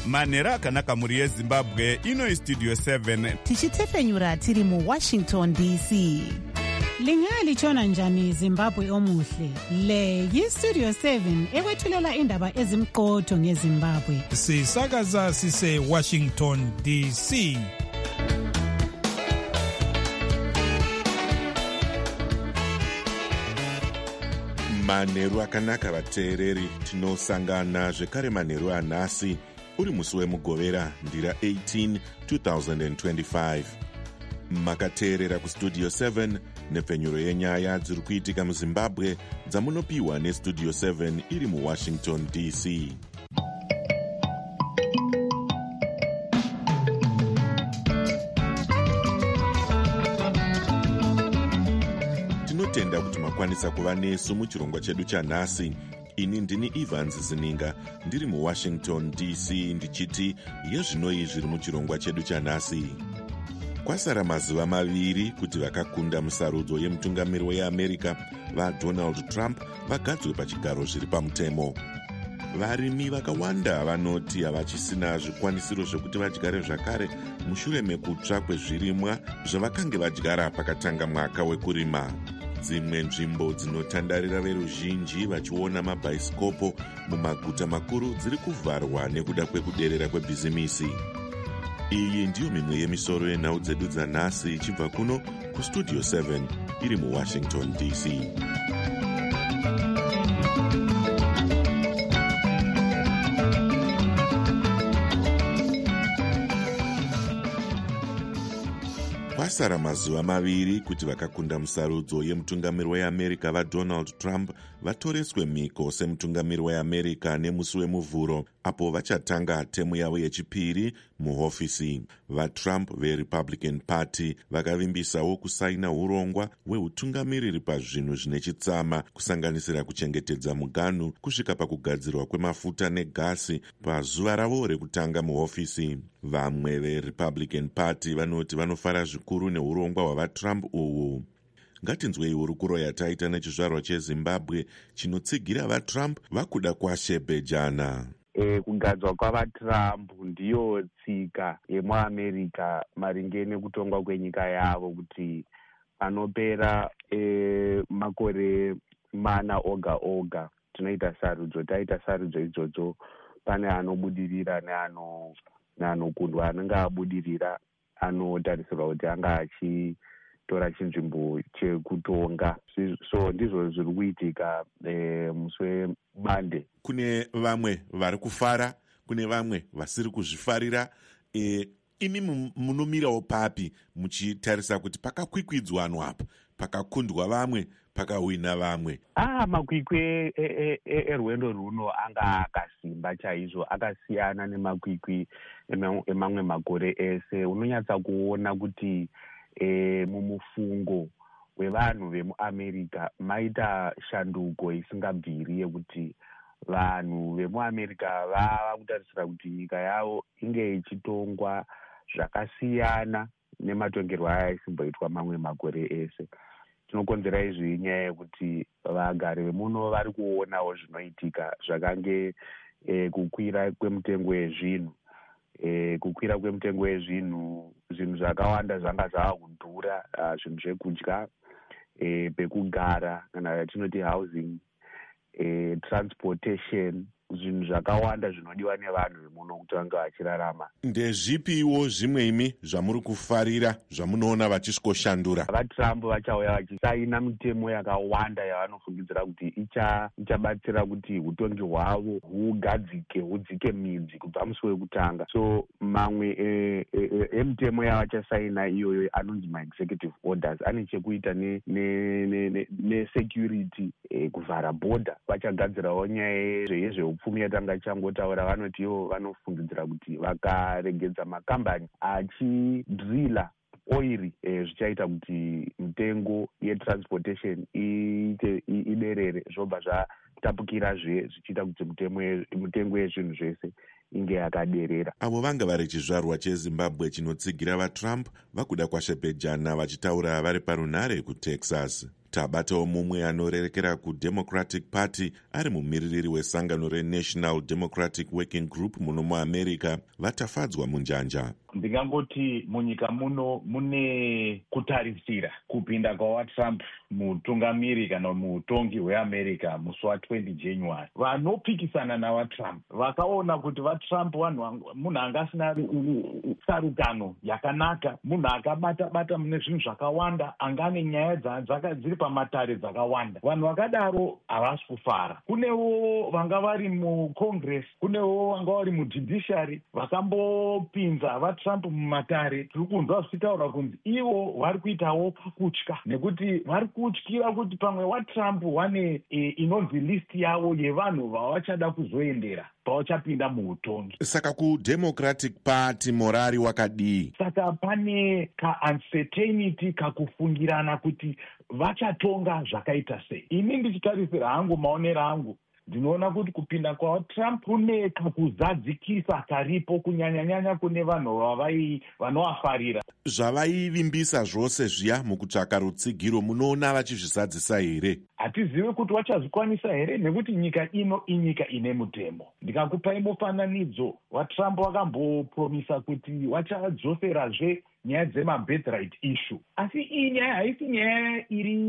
manhero akanaka mhuri yezimbabwe. Ino istudio 7 tichitefenyura tiri muWashington DC. Lingalitshona njani Zimbabwe omuhle? Le yistudio 7 ekwethulela indaba ezimqotho ngeZimbabwe. Sisakaza sise Washington DC. Manheru akanaka vateereri, tinosangana zvekare manheru anhasi uri musi wemugovera ndira 18 2025. Makateerera kustudio 7 nepfenyuro yenyaya dziri kuitika muZimbabwe dzamunopiwa nestudio 7 iri muWashington DC. Tinotenda kuti makwanisa kuva nesu muchirongwa chedu chanhasi. Ini ndini Evans Zininga ndiri muWashington DC ndichiti yezvinoi zviri muchirongwa chedu chanhasi. Kwasara mazuva maviri kuti vakakunda musarudzo yemutungamiri weAmerica vaDonald Trump vagadzwe pachigaro zviri pamutemo. Varimi vakawanda vanoti havachisina zvikwanisiro zvekuti vadyare zvakare mushure mekutsva kwezvirimwa zvavakange vadyara pakatanga mwaka wekurima. Dzimwe nzvimbo dzinotandarira veruzhinji vachiona mabhaisikopo mumaguta makuru dziri kuvharwa nekuda kwekuderera kwebhizimisi. Iyi ndiyo mimwe yemisoro yenhau dzedu dzanhasi ichibva kuno kustudio 7 iri muWashington DC. Kwasara mazuva maviri kuti vakakunda musarudzo yemutungamiri weAmerica vaDonald Trump vatoreswe mhiko semutungamiri weAmerica nemusi wemuvhuro, apo vachatanga temu yavo yechipiri muhofisi. VaTrump veRepublican Party vakavimbisawo kusaina urongwa hweutungamiriri pazvinhu zvine chitsama, kusanganisira kuchengetedza muganhu kusvika pakugadzirwa kwemafuta negasi pazuva ravo rekutanga muhofisi. Vamwe veRepublican Party vanoti vanofara zvikuru neurongwa hwavaTrump uhu. Ngatinzwei hurukuro yataita nechizvarwa cheZimbabwe chinotsigira vaTrump vakuda kwashebhejana. Kugadzwa kwavaTrump ndiyo tsika yemuAmerica maringe nekutongwa kwenyika yavo, kuti panopera makore mana oga oga tinoita sarudzo. Taita sarudzo idzodzo, pane anobudirira neanokundwa. Anenge abudirira anotarisirwa kuti anga achitora chinzvimbo chekutonga. So ndizvo zviri kuitika musi weMande. Kune vamwe vari kufara, kune vamwe vasiri kuzvifarira. Imi munomirawo papi muchitarisa kuti pakakwikwidzwanwa apa, pakakundwa vamwe, pakahwina vamwe? Makwikwi erwendo runo anga akasimba chaizvo, akasiyana nemakwikwi emamwe makore ese. Unonyatsa kuona kuti mumufungo wevanhu vemuAmerica maita shanduko isingabviri yekuti vanhu vemuAmerica vava kutarisira kuti nyika yavo inge ichitongwa zvakasiyana nematongerwo aya aisimboitwa mamwe makore ese. Tinokonzera izvi inyaya yekuti vagari vemuno vari kuonawo zvinoitika, zvakange kukwira kwemitengo yezvinhu. Kukwira kwemitengo yezvinhu, zvinhu zvakawanda zvanga zvava kudhura, zvinhu zvekudya, pekugara kana yatinoti housing, transportation, zvinhu zvakawanda zvinodiwa nevanhu vemuno kuti vange vachirarama. Ndezvipiwo zvimwe imi zvamuri kufarira zvamunoona vachisvoshandura? VaTrump vachauya vachisaina mitemo yakawanda yavanofungidzira kuti ichabatsira kuti utongi hwavo hudzike midzi kubva musi wekutanga. So mamwe emitemo yavachasaina iyoyo anonzi ma-executive orders ane chekuita nesecurity, kuvhara bhodha. Vachagadzirawo nyaya yezveupfumi yatanga changotaura. Vanoti ivo vanofungidzira kuti vakaregedza makambani achidrila oiri zvichaita kuti mitengo yetransportation iderere, zvobva zvatapukirazve zvichiita kuti mitengo yezvinhu zvese inge yakaderera. Avo vanga vari chizvarwa cheZimbabwe chinotsigira vaTrump vakuda kwashebhejana, vachitaura vari parunhare kuTexas. Tabatawo mumwe anorerekera kuDemocratic Party ari mumiririri wesangano reNational Democratic Working Group muno muAmerica vatafadzwa munjanja. Ndingangoti munyika muno mune kutarisira kupinda kwawaTrump mutungamiri kana mutongi weAmerica musi wa20 January. Vanopikisana nawaTrump vakaona kuti vaTrump munhu angasina sarukano yakanaka, munhu akabata mune zvinhu zvakawanda, angane nyaya dziri pamatare dzakawanda. Vanhu vakadaro havasi kufara. Kunewo vanga vari muCongress, kunewo vanga vari mujudiciary vakambopinza vaTrump mumatare. Tiri kunzwa zvichitaura kunzi ivo vari kuitawo pakutya, nekuti vari kutyira kuti pamwe waTrump wane inonzi list yavo yevanhu vavachada kuzoendera pavachapinda muutongi. Saka kuDemocratic Party morari wakadii? Saka pane ka-uncertainty, kakufungirana kuti vachatonga zvakaita sei. Ini ndichitarisira hangu maonero angu, ndinoona kuti kupinda kwaTrump kune kakuzadzikisa karipo kunyanya-nyanya kune vanhu vanovafarira. Zvavaivimbisa zvose zviya mukutsvaka rutsigiro, munoona vachizvizadzisa here? Hatizivi kuti vachazvikwanisa here, nekuti nyika ino inyika ine mutemo. Ndikakupai mufananidzo, vaTrump vakambopromisa kuti vachadzoserazve nyaya dzemabirthright issue. Asi iyi nyaya haisi nyaya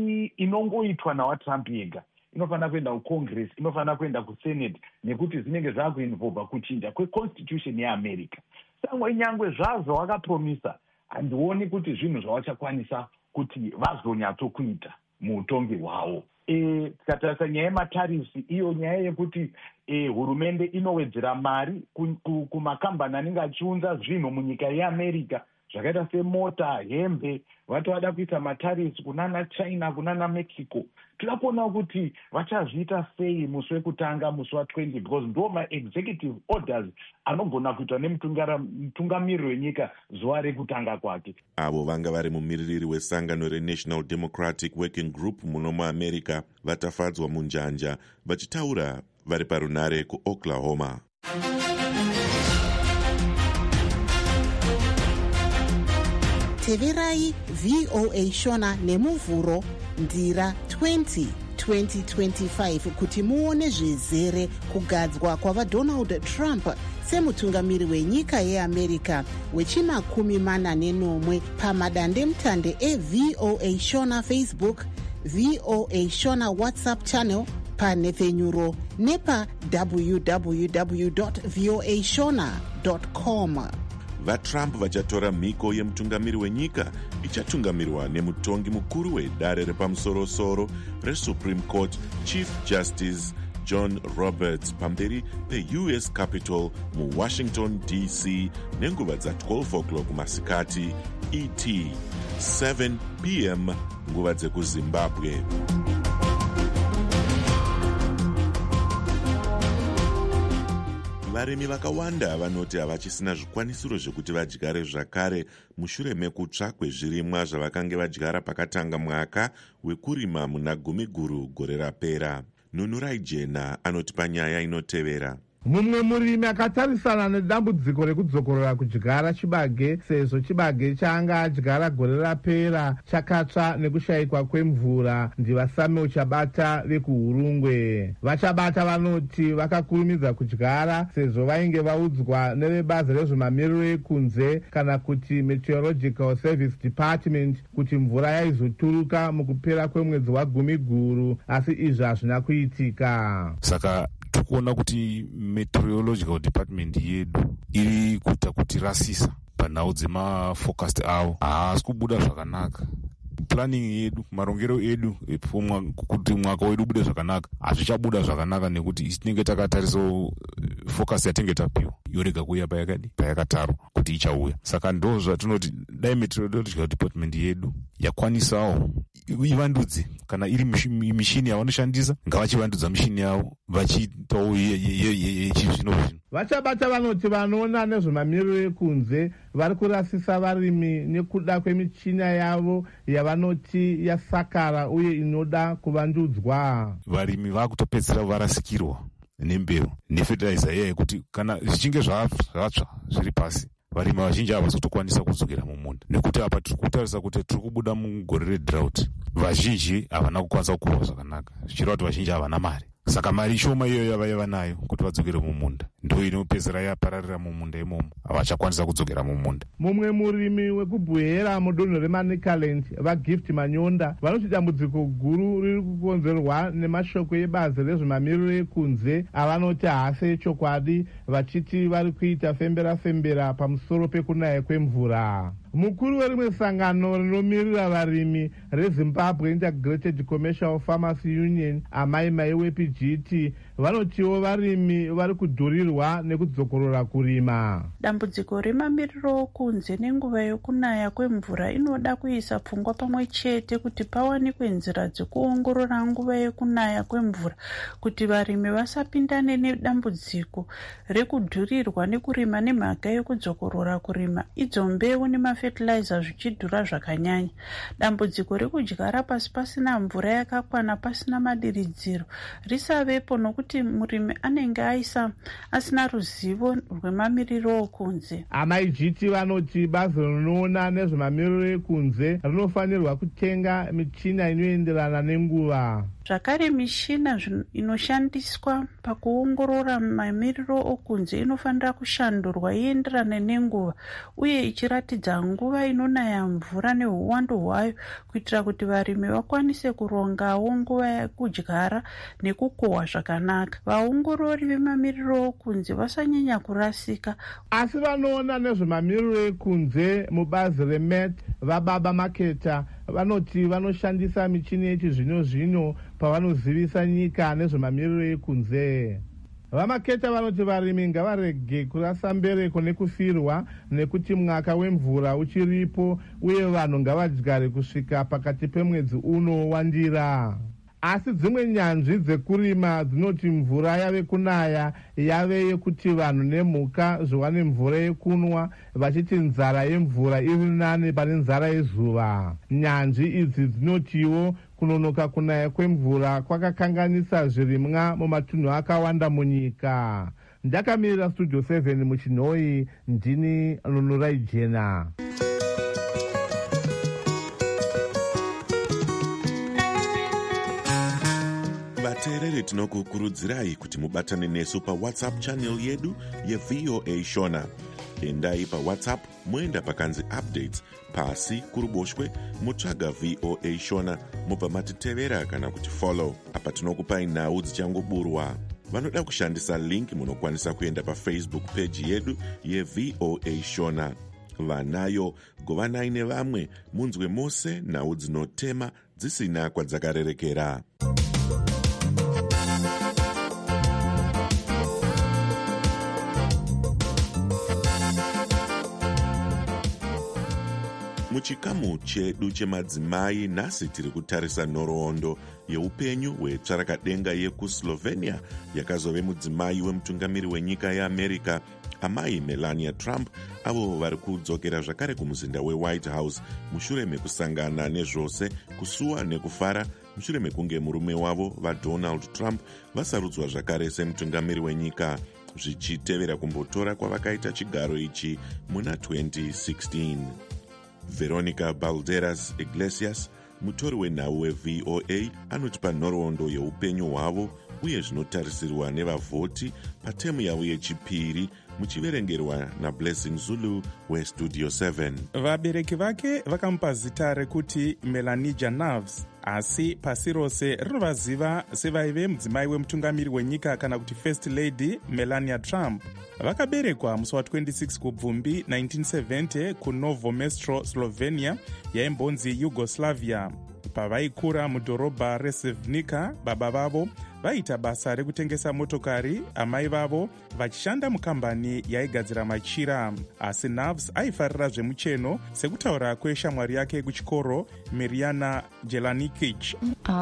inongoitwa nawaTrump yega. Inofanira kuenda kuCongress, inofanira kuenda kuSenate, nekuti zvinenge zvakuinvolva kuchinja kweconstitution yeAmerica. Samwe nyangwe zvazvo vakapromisa, handioni kuti zvinhu zvavachakwanisa kuti vazonyatsokuita muutongi hwavo. Tikatarisa nyaya yematarisi, iyo nyaya yekuti hurumende inowedzera mari kumakambani anenge achiunza zvinhu munyika yeAmerica, zvakaita semota, hembe, vatovada kuita matarisi kunana China, kunana Mexico. Tira kuona kuti vachazviita sei musi wekutanga, musi wa20, because ndo ma-executive orders anogona kuitwa nemutungamiriri wenyika zuva rekutanga kwake. Avo vanga vari mumiririri wesangano reNational Democratic Working Group muno muAmerica vatafadzwa munjanja, vachitaura vari parunare kuOklahoma. Teverai VOA Shona nemuvhuro ndira 2025 kuti muone zvizere kugadzwa kwavaDonald Trump semutungamiri wenyika yeAmerica wechi40 pamadandemutande eVOA Shona Facebook, VOA Shona WhatsApp channel, panhepfenyuro nepa www.voashona.com. VaTrump vachatora mhiko yemutungamiri wenyika ichatungamirwa nemutongi mukuru wedare repamusoro-soro reSupreme Court Chief Justice John Roberts pamberi peUS Capitol muWashington DC nenguva dza12 o'clock masikati ET, 7 p.m. nguva dzekuZimbabwe. Varimi vakawanda vanoti havachisina zvikwanisiro zvekuti vadyare zvakare mushure mekutsva kwezvirimwa zvavakange vadyara pakatanga mwaka wekurima muna Gumiguru gore rapera. Nunurai Jena anoti panyaya inotevera. Mumwe murimi akatarisana nedambudziko rekudzokorora kudyara chibage sezvo chibage chaanga adyara gore rapera chakatsva nekushayikwa kwemvura ndivaSamuel Chabata vekuHurungwe. VaChabata vanoti vakakurumidza kudyara sezvo vainge vaudzwa nevebazi rezvemamiriro ekunze kana kuti Meteorological Service Department kuti mvura yaizoturuka mukupera kwemwedzi waGumiguru, asi izvi hazvina kuitika. Saka tikuona kuti Meteorological Department yedu iri kuita kuti rasisa panhau dzemafocast avo haasi kubuda zvakanaka. Planning yedu, marongero edu kuti mwaka wedu bude zvakanaka hazvichabuda zvakanaka, nekuti tinenge takatarisawo focus yatinge tapiwa yorega kuuya payakatarwa kuti ichauya. Saka ndo zvatinoti dai Meteorological Department yedu yakwanisawo ivandudze, kana iri mishini yavanoshandisa ngavachivandudza mishini yavo vachiitawo yechizvino-zvino. VaChabata vanoti vanoona nezvemamiriro ekunze vari kurasisa varimi nekuda kwemichina yavo yavanoti yasakara uye inoda kuvandudzwa. Varimi vakutopedzera varasikirwa nembeu nefertilizer iya yekuti kana zvichinge zvatsva zviri pasi varimi vazhinji havasi kutokwanisa kudzokera mumunda, nekuti apa tiri kutarisa kuti tiri kubuda mugore redrought. Vazhinji havana kukwanisa kukohwa zvakanaka, zvichireva kuti vazhinji havana mari. Saka mari shoma iyoyo yavaiva nayo kuti vadzokere mumunda ndo inopedzera yapararira mumunda imomo, havachakwanisa kudzokera mumunda. Mumwe murimi wekubwehera mudunhu reManicaland, vaGift Manyonda, vanoti dambudziko guru riri kukonzerwa nemashoko ebazi rezvemamiriro ekunze avanoti haasi echokwadi, vachiti vari kuita fembera pamusoro pekunaya kwemvura. Mukuru werimwe sangano rinomirira varimi reZimbabwe Integrated Commercial Farmers Union, Amai wePGT, vanotiwo varimi vari kudhurirwa nekudzokorora kurima. Dambudziko remamiriro okunze nenguva yokunaya kwemvura inoda kuisa pfungwa pamwe chete kuti pawanikwe nzira dzekuongorora nguva yokunaya kwemvura kuti varimi vasapindane nedambudziko rekudhurirwa nekurima nemhaka yokudzokorora kurima, idzo mbeu nemafertilizer zvichidhura zvakanyanya. Dambudziko rekudyara pasi pasina mvura yakakwana pasina madiridziro risavepo nokuti murimi anenge asina ruzivo rwemamiriro okunze. AmaIGT vanoti bazi rinoona nezvemamiriro ekunze rinofanirwa kutenga michina inoenderana nenguva. Zvakare mishina inoshandiswa pakuongorora mamiriro okunze inofanira kushandurwa ienderane nenguva uye ichiratidza nguva inonaya mvura neuwandu hwayo kuitira kuti varimi vakwanise kurongawo nguva yekudyara nekukohwa zvakanaka. Vaongorori vemamiriro okunze vasanyanya kurasika. Asi vanoona nezvemamiriro ekunze mubazi reMet, vaBaba Maketa, vanoti vanoshandisa michini yechizvino-zvino pavanozivisa nyika nezvemamiriro ekunze. VaMaketa vanoti varimi ngavarege kurasa mbereko nekufirwa nekuti mwaka wemvura uchiripo uye vanhu ngavadyare kusvika pakati pemwedzi uno wandira. Asi dzimwe nyanzvi dzekurima dzinoti mvura yave kunaya yave yekuti vanhu nemhuka zviwane mvura yekunwa, vachiti nzara yemvura iri nani pane nzara yezuva. Nyanzvi idzi dzinotiwo kunonoka kunaya kwemvura kwakakanganisa zvirimwa mumatunhu akawanda munyika. Ndakamirira Studio 7 muChinhoi, ndini Nunurai Jena. Vateereri, tinokukurudzirai kuti mubatane nesu paWhatsApp channel yedu yeVOA Shona. Endai paWhatsApp moenda pakanzi updates, pasi kuruboshwe mutsvaga VOA Shona, mobva matitevera kana kuti follow. Apa tinokupai nhau dzichangoburwa. Vanoda kushandisa link munokwanisa kuenda paFacebook page yedu yeVOA Shona. Vanayo govanai nevamwe munzwe mose nhau dzinotema dzisina kwadzakarerekera. Muchikamu chedu chemadzimai, nhasi tiri kutarisa nhoroondo yeupenyu hwetsvarakadenga yekuSlovenia yakazove mudzimai wemutungamiri wenyika yeAmerica, amai Melania Trump, avo vari kudzokera zvakare kumuzinda weWhite House mushure mekusangana nezvose kusuwa nekufara mushure mekunge murume wavo vaDonald Trump vasarudzwa zvakare semutungamiri wenyika, zvichitevera kumbotora kwavakaita chigaro ichi muna 2016. Veronica Balderas Iglesias, mutori wenhau weVOA, anotipa nhoroondo yeupenyu hwavo uye zvinotarisirwa nevavhoti patemu yavo yechipiri, muchiverengerwa naBlessing Zulu weStudio 7. Vabereki vake vakamupa zita rekuti Melanie Janavs, asi pasi rose rinovaziva sevaive mudzimai wemutungamiri wenyika kana kuti First Lady Melania Trump. Vakaberekwa musi wa26 kubvumbi 1970 kuNovo Mesto, Slovenia, yaimbonzi Yugoslavia. Pavaikura mudhorobha reSevnica, baba vavo vaita basa rekutengesa motokari, amai vavo vachishanda mukambani yaigadzira machira. Asi Navs aifarira zvemucheno, sekutaura kweshamwari yake kuchikoro Mirjana Jelanikic.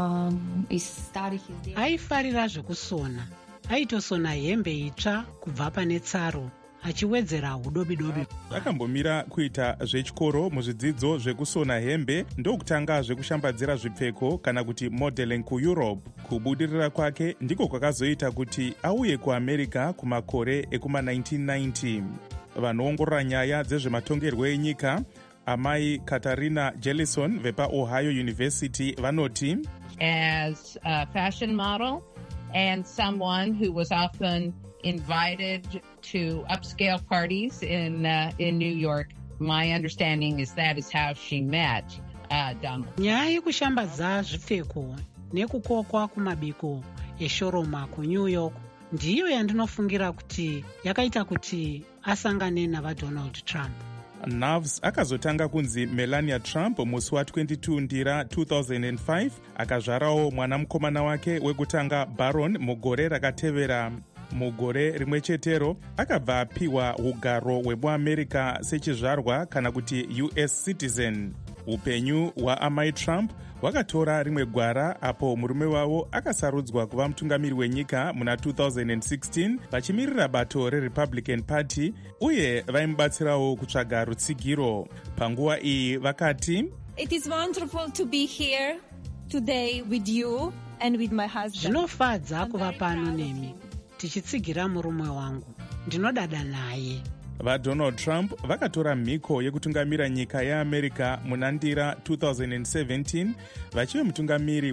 Aifarira zvekusona. Aitosona hembe itsva kubva pane tsaro, achiwedzera udobidobi. Akambomira kuita zvechikoro muzvidzidzo zvekusona hembe ndokutanga zvekushambadzira zvipfeko kana kuti modeling kuEurope. Kubudirira kwake ndiko kwakazoita kuti auye kuAmerica kumakore ekuma 1990. vanoongorora nyaya dzezvematongerwo enyika amai Katarina Jellison vepaOhio University vanoti, as a fashion model and someone who was often invited to upscale parties in New York, my understanding is that is how she met Donald. Nyaya yekushambadza zvipfeko nekukokwa kumabiko eshoroma kuNew York ndiyo yandinofungira kuti yakaita kuti asangane navaDonald Trump. Navs akazotanga kunzi Melania Trump musi wa22 Ndira 2005, akazvarawo mwana mukomana wake wekutanga Baron mugore rakatevera. Mugore rimwe chetero akabva apiwa ugaro hwemuamerica sechizvarwa kana kuti US citizen. Upenyu hwaamai Trump hwakatora rimwe gwara apo murume wavo akasarudzwa kuva mutungamiri wenyika muna 2016 vachimirira bato reRepublican Party uye vaimubatsirawo kutsvaga rutsigiro. Panguva iyi vakati, It is wonderful to be here today with you and with my husband. Zvinofadza kuva pano nemi tichitsigira murume wangu, ndinodada naye. VaDonald Trump vakatora mhiko yekutungamira nyika yeAmerica muna Ndira 2017 vachive mutungamiri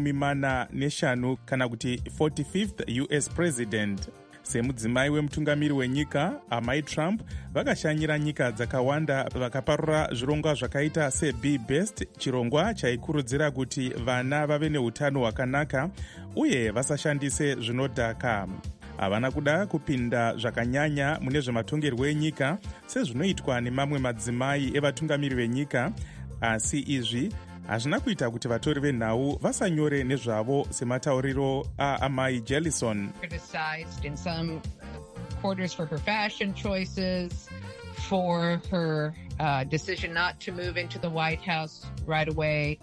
wechi45 kana kuti 45th US president. Semudzimai wemutungamiri wenyika, amai Trump vakashanyira nyika dzakawanda vakaparura zvirongwa zvakaita seBe Best, chirongwa chaikurudzira kuti vana vave neutano hwakanaka uye vasashandise zvinodhaka. Havana kuda kupinda zvakanyanya mune zvematongerwo enyika sezvinoitwa nemamwe madzimai evatungamiri venyika, asi izvi hazvina kuita kuti vatori venhau vasanyore nezvavo sematauriro aamai Jellison. Criticized in some quarters for her fashion choices, for her decision not to move into the White House right away,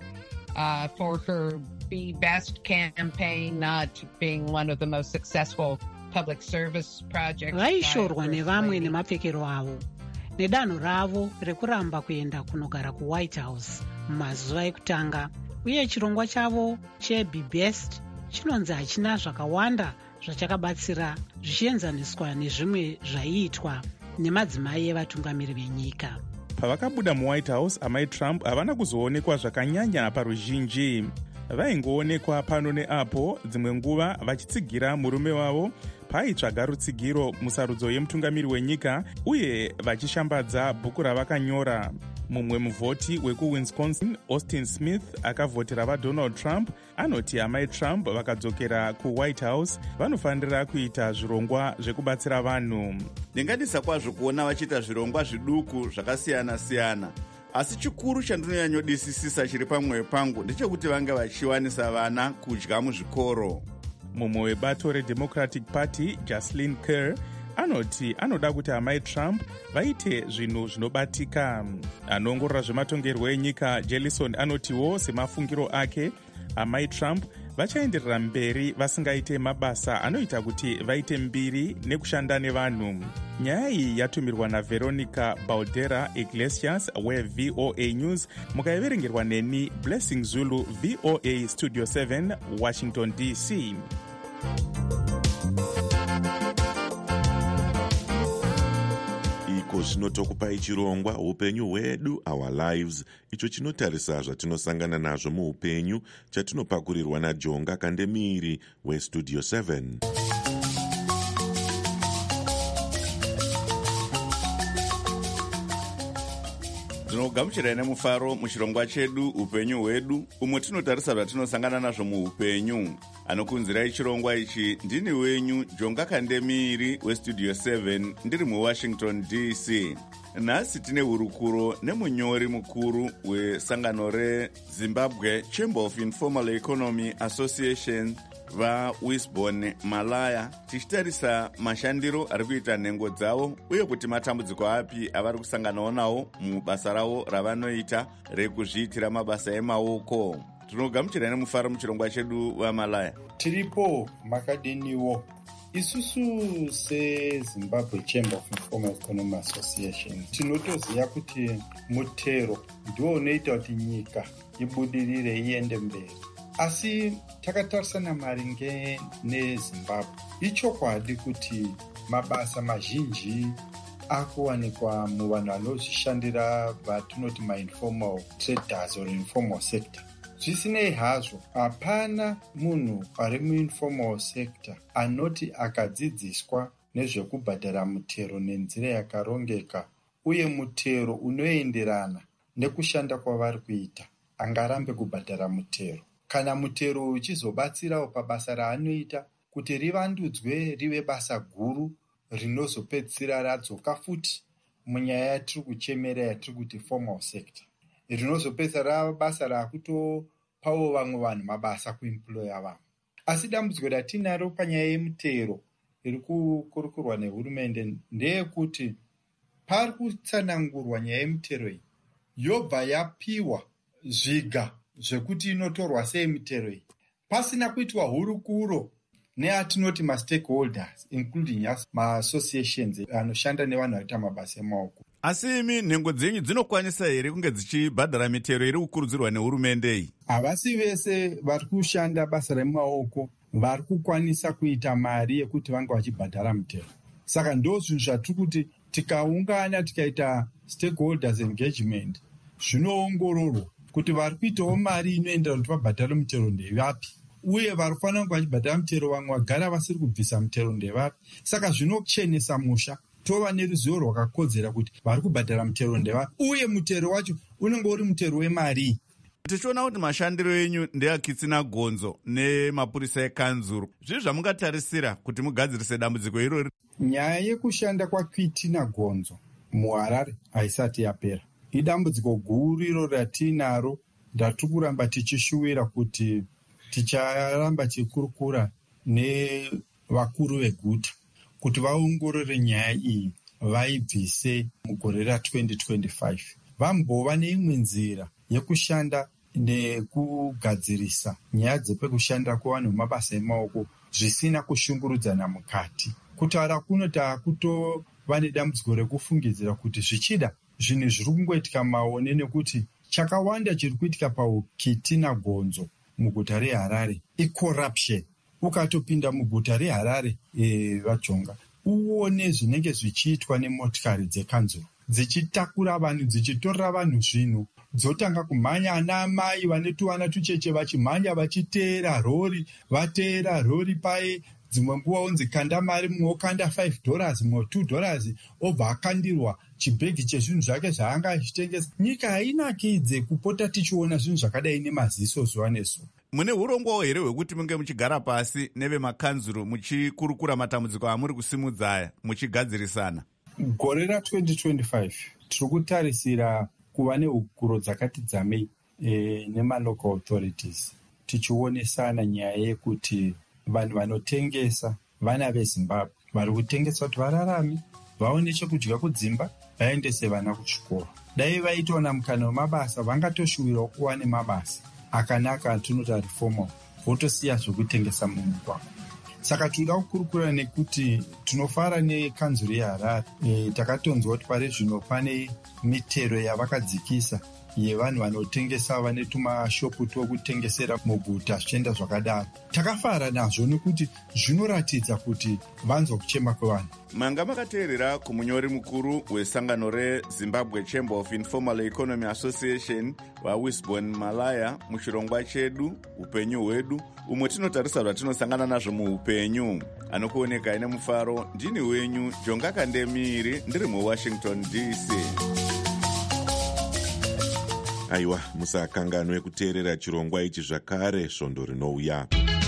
for her Be Best campaign not being one of the most successful public service projects. Vaishorwa nevamwe nemapfekero avo nedanho ravo rekuramba kuenda kunogara kuWhite House mumazuva ekutanga, uye chirongwa chavo cheBe Best chinonzi hachina zvakawanda zvachakabatsira zvichienzaniswa nezvimwe zvaiitwa nemadzimai evatungamiri venyika. Pavakabuda muWhite House, amai Trump havana kuzoonekwa zvakanyanya paruzhinji. Vaingoonekwa pano neapo dzimwe nguva vachitsigira murume wavo paaitsvaga rutsigiro musarudzo yemutungamiri wenyika uye vachishambadza bhuku ravakanyora. Mumwe muvhoti wekuWisconsin, Austin Smith, akavhotera vaDonald Trump, anoti amai Trump vakadzokera kuWhite House vanofanira kuita zvirongwa zvekubatsira vanhu. Ndingadisa kwazvo kuona vachiita zvirongwa zviduku zvakasiyana-siyana, asi chikuru chandinonyanyodisisisa chiri pamwoyo pangu ndechekuti vange vachiwanisa vana kudya muzvikoro. Mumwe webato reDemocratic Party, Jocelyn Kerr, anoti anoda kuti amai Trump vaite zvinhu zvinobatika. Anoongorora zvematongerwo enyika, Jellison anotiwo semafungiro ake, amai Trump vachaenderera mberi vasingaite mabasa anoita kuti vaite mbiri nekushanda nevanhu. Nyaya iyi yatumirwa naVeronica Baldera Iglesias weVOA News, mukaiverengerwa neni Blessing Zulu, VOA Studio 7, Washington DC. Iko zvinotokupai chirongwa upenyu hwedu, Our Lives, icho chinotarisa zvatinosangana nazvo muupenyu, chatinopakurirwa naJonga Kandemiri weStudio 7. Tinogamuchirai nemufaro muchirongwa chedu upenyu hwedu, umwe tinotarisa zvatinosangana nazvo muupenyu. Anokunzirai chirongwa ichi ndini wenyu Jonga Kandemiri weStudio 7, ndiri muWashington DC. Nhasi tine hurukuro nemunyori mukuru wesangano reZimbabwe Chamber of Informal Economy Association vaWisbon Malaya, tichitarisa mashandiro ari kuita nhengo dzavo uye kuti matambudziko api avari kusanganawo nawo mubasa ravo ravanoita rekuzviitira mabasa emaoko. Tinogamuchirai nemufaro muchirongwa chedu vaMalaya. Tiripo makadiniwo. Isusu seZimbabwe Chamber of Informal Economy Association tinotoziva kuti mutero ndiwo unoita kuti nyika ibudirire iende mberi. Asi takatarisana maringe neZimbabwe, ichokwadi kuti mabasa mazhinji akuwanikwa muvanhu vanozvishandira vatinoti mainformal traders or informal sector. Zvisinei hazvo, hapana munhu ari muinformal sector anoti akadzidziswa nezvekubhadhara mutero nenzira yakarongeka uye mutero unoenderana nekushanda kwavari kuita angarambe kubhadhara mutero. Kana mutero uchizobatsirawo pabasa raanoita kuti rivandudzwe rive basa guru rinozopedzisira radzoka futi munyaya yatiri kuchemera yatiri kuti formal sector, rinozopedzisa rava basa rakutopawo vamwe vanhu mabasa kuemploya vamwe. Asi dambudziko ratinaro panyaya yemutero iri kukurukurwa nehurumende ndeyekuti pari kutsanangurwa nyaya yemutero iyi yobva yapiwa zviga zvekuti inotorwa sei mitero iyi pasina kuitwa hurukuro neatinoti mastakeholders including maassociations anoshanda nevanhu vaita mabasa emaoko. Asi imi nhengo dzenyu dzinokwanisa here kunge dzichibhadhara mitero iri kukurudzirwa nehurumende iyi? Havasi vese vari kushanda basa remaoko vari kukwanisa kuita mari yekuti vange vachibhadhara mitero. Saka ndo zvinhu zvatiri kuti tikaungana tikaita stakeholders engagement zvinoongororwa kuti vari kuitawo mari inoendera kuti vabhadhare mutero ndevapi, uye vari kufanira kunge vachibhadhara mutero vamwe vagara vasiri kubvisa mutero ndevapi. Saka zvinochenesa musha tova neruzivo rwakakodzera kuti vari kubhadhara mutero ndevapi uye mutero wacho unenge uri mutero wemari. Tichiona kuti mashandiro enyu ndeakitsina gonzo nemapurisa ekanzuru, zvii zvamungatarisira kuti mugadzirise dambudziko irori? Nyaya yekushanda kwaKwitina Gonzo muHarare haisati yapera. Idambudziko guru iro ratinaro ndatiri kuramba tichishuwira kuti ticharamba chikurukura nevakuru veguta kuti vaongorore nyaya iyi vaibvise mugore ra2025. Vambova neimwe nzira yekushanda nekugadzirisa nyaya dzepekushanda kwavanhu mabasa emaoko zvisina kushungurudzana mukati. Kutaura kuno taakutova nedambudziko rekufungidzira kuti zvichida zvinhu zviri kungoitika maone nekuti chakawanda chiri kuitika paKwitina Gonzo muguta reHarare icorruption. Ukatopinda muguta reHarare vajonga uone zvinenge zvichiitwa nemotikari dzekanzuro dzichitakura vanhu dzichitorera vanhu zvinhu, dzotanga kumhanya ana amai vane tuvana tucheche vachimhanya vachiteera rori, vateera rori paye dzimwe nguva onzi kanda mari, mumwe okanda $5 mumwe $2 obva akandirwa chibhegi chezvinhu zvake zvaanga achitengesa. Nyika hainakidze kupota tichiona zvinhu zvakadai nemaziso zuva nezuva. Mune urongwawo here hwekuti munge muchigara pasi nevemakanzuro muchikurukura matambudziko amuri kusimudza aya muchigadzirisana? Gore ra2025 tiri kutarisira kuva nehukuro dzakati dzamei nemalocal authorities tichionesana nyaya yekuti vanhu vanotengesa vana veZimbabwe vari kutengesa kuti vararame, vaone chekudya kudzimba, vaendese vana kuchikoro. Dai vaitoona mukana wemabasa vangatoshuwirawo kuva nemabasa akanaka atinoti ari formal, votosiya zvekutengesa mumugwagwa. Saka tinoda kukurukura nekuti tinofara nekanzuro yeHarare. Takatonzwa kuti pari zvino pane mitero yavakadzikisa yevanhu vanotengesa vane tumashopu tokutengesera muguta zvichienda zvakadaro. Takafara nazvo nekuti zvinoratidza kuti vanzwa kuchema kwevanhu. Manga makateerera kumunyori mukuru wesangano reZimbabwe Chamber of Informal Economy Association vaWisbon Malaya muchirongwa chedu upenyu hwedu, umwe tinotarisa zvatinosangana nazvo muupenyu. Anokuoneka ine mufaro, ndini wenyu Jonga Kandemiri, ndiri muWashington DC. Aiwa, musakanganwe kuteerera chirongwa ichi zvakare svondo rinouya.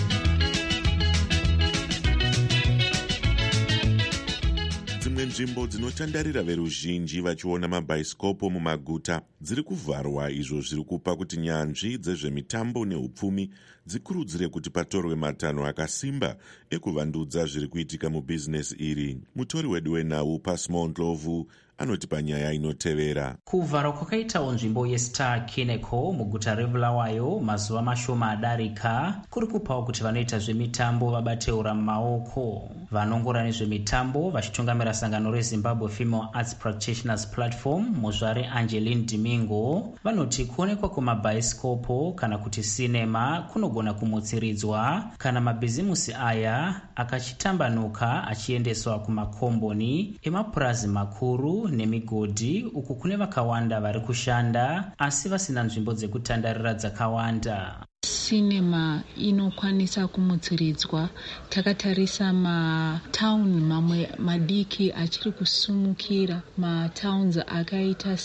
Dzimwe nzvimbo dzinotandarira veruzhinji vachiona mabhaisikopo mumaguta dziri kuvharwa, izvo zviri kupa kuti nyanzvi dzezvemitambo neupfumi dzikurudzire kuti patorwe matanho akasimba ekuvandudza zviri kuitika mubhizinesi iri. Mutori wedu wenhau Pasmo Ndlovu anoti panyaya inotevera. Kuvharwa kwakaitawo nzvimbo yeStar Kineko muguta reBulawayo mazuva mashoma adarika kuri kupawo kuti vanoita zvemitambo vabateura mumaoko. Vanongora nezvemitambo vachitungamira sangano reZimbabwe Female Arts Practitioners Platform muzvare Angeline Dimingo vanoti kuonekwa kwemabhaisikopo kana kuti sinema kunogona kumutsiridzwa kana mabhizimusi aya akachitambanuka achiendeswa kumakomboni emapurazi makuru nemigodhi uku kune vakawanda vari kushanda asi vasina nzvimbo dzekutandarira dzakawanda. Sinema inokwanisa kumutsiridzwa. Takatarisa matauni mamwe madiki achiri kusumukira, matowns akaita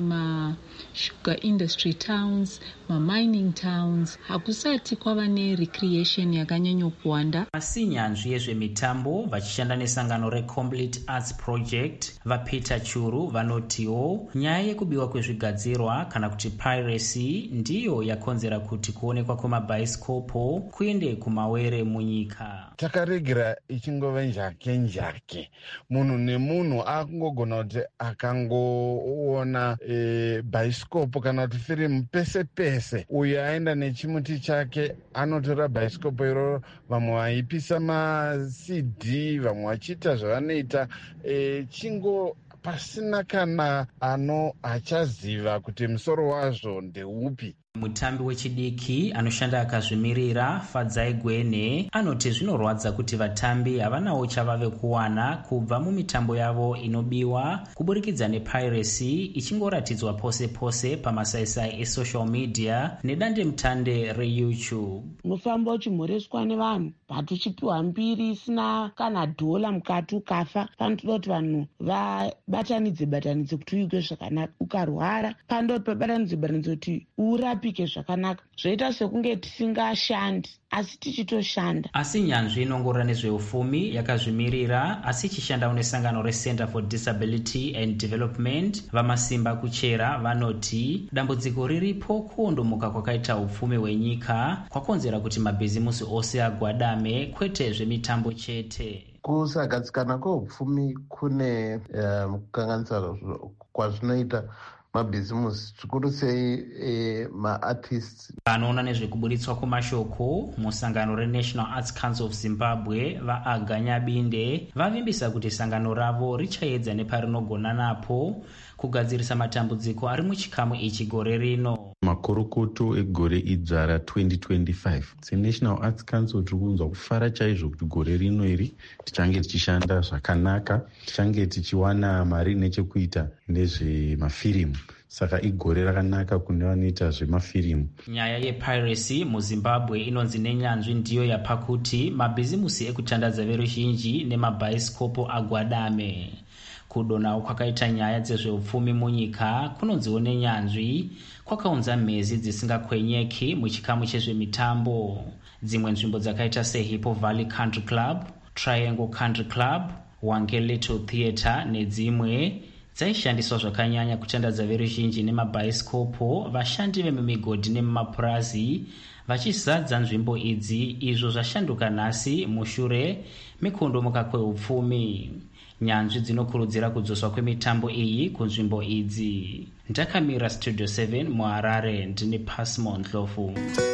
sugar industry towns, mining towns, hakusati kwava nerecreation yakanyanya kuwanda. Asi nyanzvi yezvemitambo vachishanda nesangano reComplete Arts Project vaPeter Churu vanotiwo nyaya yekubiwa kwezvigadzirwa kana kuti piracy ndiyo yakonzera kuti kuonekwa kwemabhaisikopo kuende kumawere munyika. Takaregera ichingova njake munhu nemunhu akungogona kuti akangoona bhaisikopo kana kuti firimu pese pese. Uyo aenda nechimuti chake anotora bhaisikopo iroro, vamwe vaipisa maCD, vamwe vachiita zvavanoita chingo pasina kana achaziva kuti musoro wazvo ndeupi. Mutambi wechidiki anoshanda akazvimirira Fadzai Gwene anoti zvinorwadza kuti vatambi havanawo chavave kuwana kubva mumitambo yavo inobiwa kuburikidza nepiracy ichingoratidzwa pose pose pamasaisai esocial media nedandemutande reYouTube. Unofamba uchimhoreswa nevanhu but uchipiwa mbiri isina kana $1 mukati ukafa. Panotoda kuti vanhu vabatanidze kuti uite zvakanaka. Ukarwara panoda kuti pabatanidze kuti urapike zvakanaka. Zvoita sekunge tisingashandi asi tichitoshanda. Asi nyanzvi inongorora nezveupfumi yakazvimirira asi ichishanda nesangano reCenter for Disability and Development vamasimba kuchera vanoti dambudziko riripo kuondomoka kwakaita upfumi hwenyika kwakonzera kuti mabhizimusi ose agwadame kwete zvemitambo chete. Kusagadzikana kweupfumi kune kukanganisa kwazvinoita mabhizimusi zvikuru sei maartists. Vanoona nezvekuburitswa kwemashoko musangano reNational Arts Council of Zimbabwe vaAganyabinde vavimbisa kuti sangano ravo richaedza neparinogona napo kugadzirisa matambudziko ari muchikamu ichi gore rino. Makorokoto egore idzvara 2025 seNational Arts Council tiri kunzwa kufara chaizvo kuti gore rino iri tichange tichishanda zvakanaka, tichange tichiwana mari nechekuita nezvemafirimu. Saka igore rakanaka kune vanoita zvemafirimu. Nyaya yepiracy muZimbabwe inonzi nenyanzvi ndiyo yapa kuti mabhizimusi ekutandadza veruzhinji nemabhaisikopo agwadame. Kudonawo kwakaita nyaya dzezveupfumi munyika kunonziwo nenyanzvi kwakaunza mhezi dzisingakwenyeki muchikamu chezvemitambo. Dzimwe nzvimbo dzakaita seHippo Valley Country Club, Triangle Country Club, Wange Little Theatre nedzimwe dzaishandiswa zvakanyanya kutandadza veruzhinji nemabhaisikopo. Vashandi vemimigodhi nemumapurazi vachizadza nzvimbo idzi, izvo zvashanduka nhasi mushure mekundomuka kweupfumi. Nyanzvi dzinokurudzira kudzoswa kwemitambo iyi kunzvimbo idzi. Ndakamira Studio 7 muHarare ndine Pasmo Ndlovu.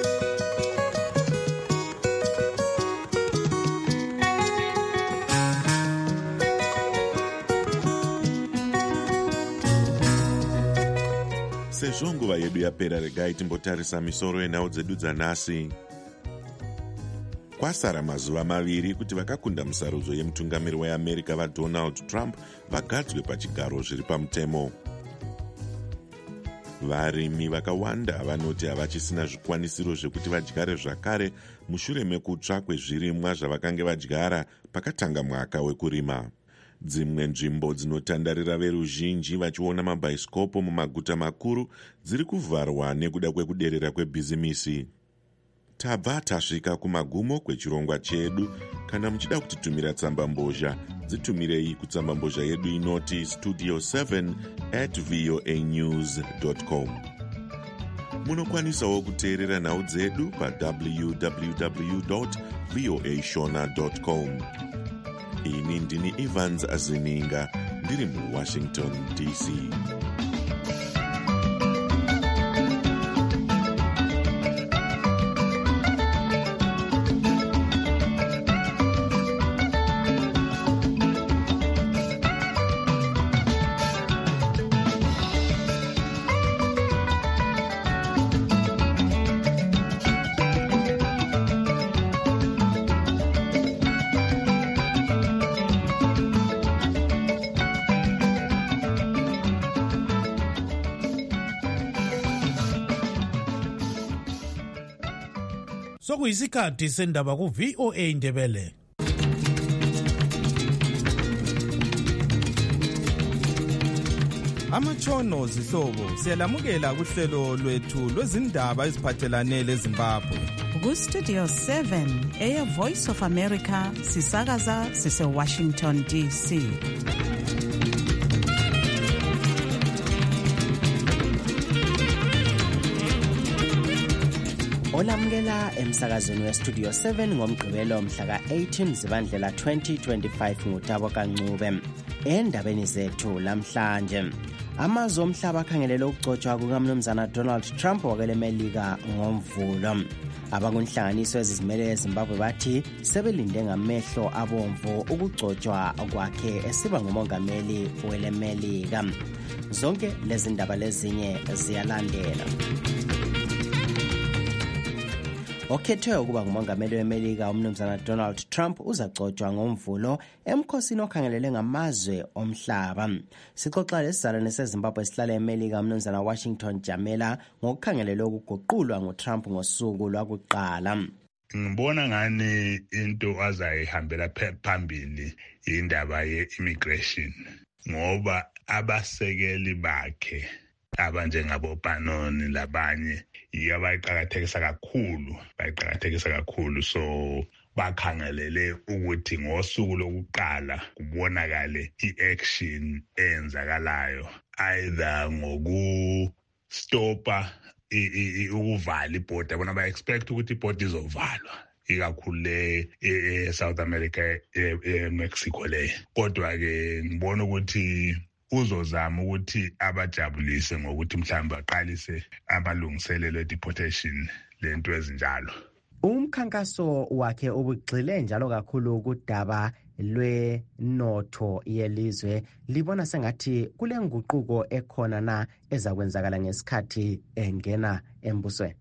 Sezvo nguva yedu yapera, regai timbotarisa misoro yenhau dzedu dzanhasi. Kwasara mazuva 2 kuti vakakunda musarudzo yemutungamiri weAmerica vaDonald Trump vagadzwe pachigaro zviri pamutemo. Varimi vakawanda vanoti havachisina zvikwanisiro zvekuti vadyare zvakare mushure mekutsva kwezvirimwa zvavakange vadyara pakatanga mwaka wekurima. Dzimwe nzvimbo dzinotandarira veruzhinji vachiona mabhaisikopo mumaguta makuru dziri kuvharwa nekuda kwekuderera kwebhizimisi. Tabva tasvika kumagumo kwechirongwa chedu. Kana muchida kutitumira tsamba mbozha, dzitumirei kutsamba mbozha yedu inoti studio7@voanews.com. Munokwanisawo kuteerera nhau dzedu paWww.voashona.com. Ini ndini Evans Azininga ndiri muwashington DC. Sokuyisikhathi sendaba ku VOA Ndebele. Amatshono zihlobo siyalamukela kuhlelo lwethu lwezindaba eziphathelane leZimbabwe. Ku Studio 7 Air Voice of America sisakaza sise Washington DC. Olamukela emsakazweni weStudio 7 ngomgqibelo mhla ka-18 Zibandlela 2025 ngutabo kaNcube. Endabeni zethu lamhlanje, amazwe omhlaba akhangelele ukugcotshwa kukaMnumzana Donald Trump wakele Melika ngomvulo. Abakunhlanganiso ezizimele eZimbabwe bathi sebelinde ngamehlo abomvu ukugcotshwa kwakhe esiba ngumongameli wele Melika. Zonke lezi ndaba lezinye ziyalandela. Okhethwe ukuba ngumongameli weMelika uMnumzana Donald Trump uzagcotshwa ngomvulo emkhosini okhangelele ngamazwe omhlaba. Sixoxa lesizalwane seZimbabwe esihlala eMelika uMnumzana Washington Jamela ngokukhangelele ukuguqulwa nguTrump ngosuku lwakuqala. Ngibona ngani into azayihambela phambili indaba ye-immigration ngoba abasekeli bakhe abanjengabo Bannon labanye bayiqakathekisa kakhulu so bakhangelele ukuthi ngosuku lokuqala kubonakale i-action eyenzakalayo either ngokustopa ukuvala ibhodi. Abona ba-expect ukuthi ibhodi izovalwa ikakhulu e-South America, e-Mexico le. Kodwa-ke ngibona ukuthi uzozama ukuthi abajabulise ngokuthi mhlawumbe aqalise amalungiselelo e-deportation lento ezinjalo. Umkhankaso wakhe ubugxile njalo kakhulu kudaba lwenotho yelizwe. Libona sengathi kule nguquko ekhona na ezakwenzakala ngesikhathi engena embusweni?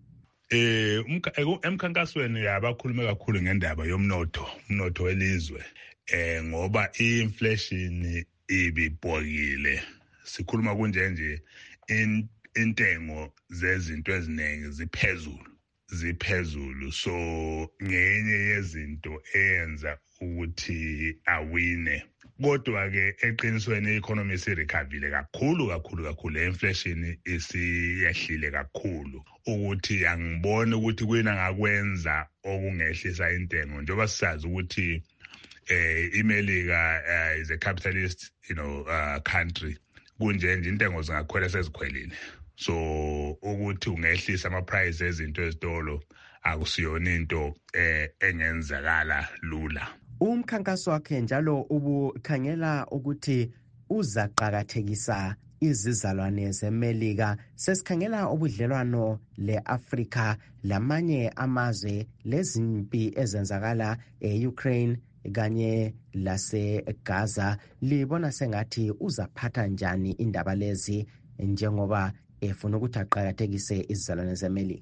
Emkhankasweni yabakhulume kakhulu ngendaba yomnotho, umnotho welizwe, ngoba i-inflation ibibhokile. Sikhuluma kunje intengo zezinto eziningi ziphezulu so ngenye yezinto eyenza ukuthi awine. Kodwa-ke eqinisweni i-economy isirecoverile kakhulu. Inflation isiyehlile kakhulu ukuthi angiboni ukuthi kuyini angakwenza okungehlisa intengo njengoba sisazi ukuthi iMelika is a capitalist country. Kunje intengo zingakhwela sezikhwelile. So ukuthi ungehlisa ama-price ezinto ezitolo akusiyona into engenzakala lula. Umkhankaso wakhe njalo ubukhangela ukuthi uzaqakathekisa izizalwane zeMelika. Sesikhangela ubudlelwano le-Afrika lamanye amazwe lezimpi ezenzakala e-Ukraine kanye lase-Gaza. Libona sengathi uzaphatha njani indaba lezi njengoba efuna ukuthi aqakathekise izizalwane zeMelika?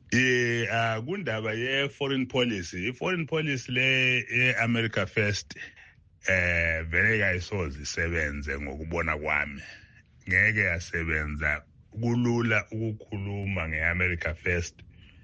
Kundaba ye-foreign policy. I-foreign policy le America First vele kayisoze isebenze ngokubona kwami. Ngeke yasebenza. Kulula ukukhuluma nge-America First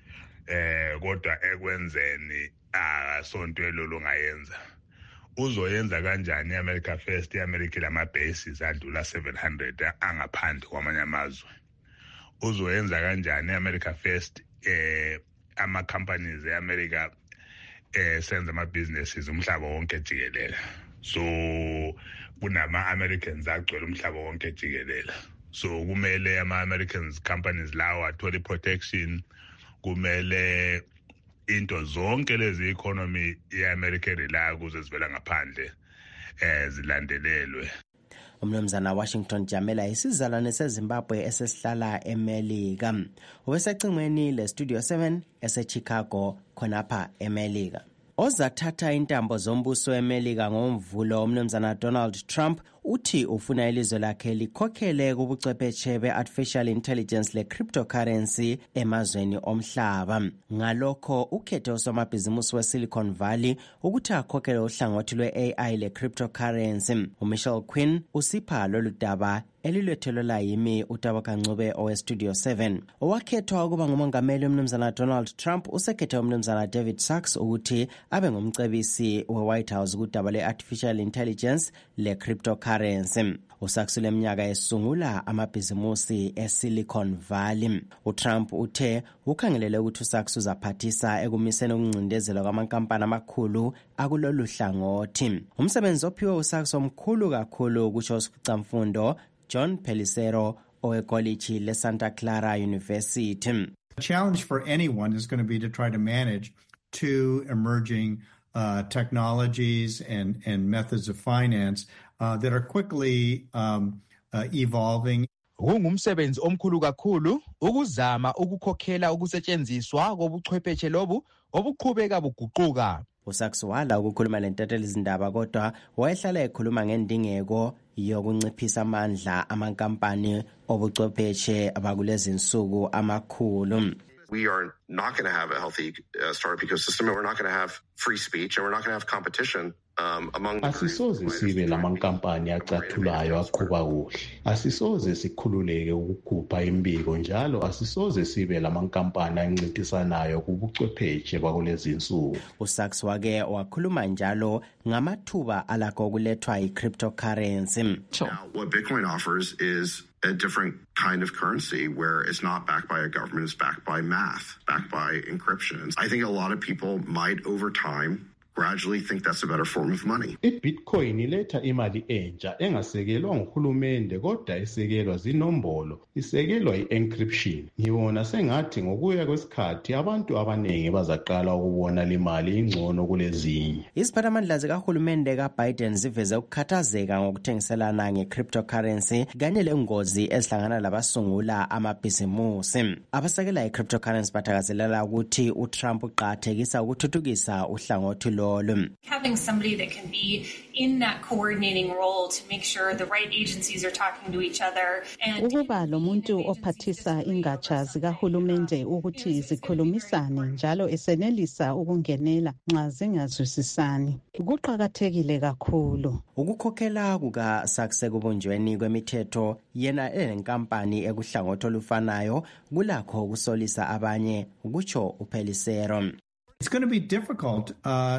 kodwa ekwenzeni sonto elolo ngayenza. Uzoyenza kanjani i-America First? I-America lama-bases adlula 700 angaphandle kwamanye amazwe. Uzoyenza kanjani i-America First? Ama-companies e-America senza ama-businesses umhlaba wonke jikelele. So kunama-Americans agcwele umhlaba wonke jikelele. So kumele ama-Americans companies lawo athole protection. Kumele into zonke lezi economy ye-America relayo kuze zivela ngaphandle zilandelelwe. Umnumzana Washington Jamela isizalwane seZimbabwe esesihlala eMelika. Ubesecingweni leStudio 7 eseChicago khonapha eMelika. Ozathatha intambo zombuso eMelika ngomvulo umnumzana Donald Trump uthi ufuna ilizwe lakhe likhokhele kubuchwepheshe be-artificial intelligence le-cryptocurrency emazweni omhlaba. Ngalokho ukhethe usomabhizimusi we-Silicon Valley ukuthi akhokhele uhlangothi lwe-AI le-cryptocurrency. uMichelle Quinn usipha lolu daba elilwethelwa yimi uTabaka Ncube oweStudio 7. Owakhethwa ukuba ngumongameli umnumzana Donald Trump usekhethe umnumzana David Sachs ukuthi abe ngumcebisi we-White House kudaba le-artificial intelligence le-cryptocurrency. USachs leminyaka esungula amabhizimusi eSilicon Valley. uTrump uthe ukhangelele ukuthi uSachs uzaphathisa ekumiseni ukuncindezelwa kwamankampani amakhulu akulolu hlangothi. Umsebenzi ophiwe uSachs omkhulu kakhulu kusho uSicamfundo John Pelicero owekoliji leSanta Clara University. The challenge for anyone is going to be to try to manage two emerging technologies and methods of finance that are quickly evolving. Kungumsebenzi omkhulu kakhulu ukuzama ukukhokhela ukusetshenziswa kobuchwepheshe lobu obuqhubeka buguquka. uSachs wala ukukhuluma lentethelizindaba kodwa wayehlala ekhuluma ngendingeko yokunciphisa amandla amankampani obuchwepheshe abakulezi insuku amakhulu. We are not going to have a healthy startup ecosystem, and we're not going to have free speech, and we're not going to have competition among. Asisoze sibe lamankampani acathulayo aqhuba kuhle. Asisoze sikhululeke ukukhupha imbiko njalo asisoze sibe lamankampani ancintisanayo kubuchwepheshe bakulezi insuku. uSachs wake wakhuluma njalo ngamathuba alakho kulethwa i-cryptocurrency. Now, what Bitcoin offers is a different kind of currency where it's not backed by a government, it's backed by math, backed by encryption. I think a lot of people might over time gradually think that's a better form of money. iBitcoin iletha imali entsha engasekelwa nguhulumende kodwa isekelwa zinombolo, isekelwa i-encryption. Ngibona sengathi ngokuya kwesikhathi abantu abaningi bazaqala ukubona limali ingcono kulezinye. Iziphathamandla zikahulumende kaBiden ziveze ukukhathazeka ngokuthengiselana nge-cryptocurrency kanye lengozi ezihlangana labasungula amabhizimusi. Abasekela i-cryptocurrency bathakazelela ukuthi uTrump uqathekisa ukuthuthukisa uhlangothi lo. Having somebody that can be in that coordinating role to make sure the right agencies are talking to each other. Ukuba lo muntu ophathisa ingatsha zikahulumende ukuthi zikhulumisane njalo esenelisa ukungenela nxa zingazwisisani kuqhakathekile kakhulu. Ukukhokhela kukaSachs ekubunjweni kwemithetho yena enenkampani ekuhlangothi olufanayo kulakho ukusolisa abanye ukutsho uPelicero. It's going to be difficult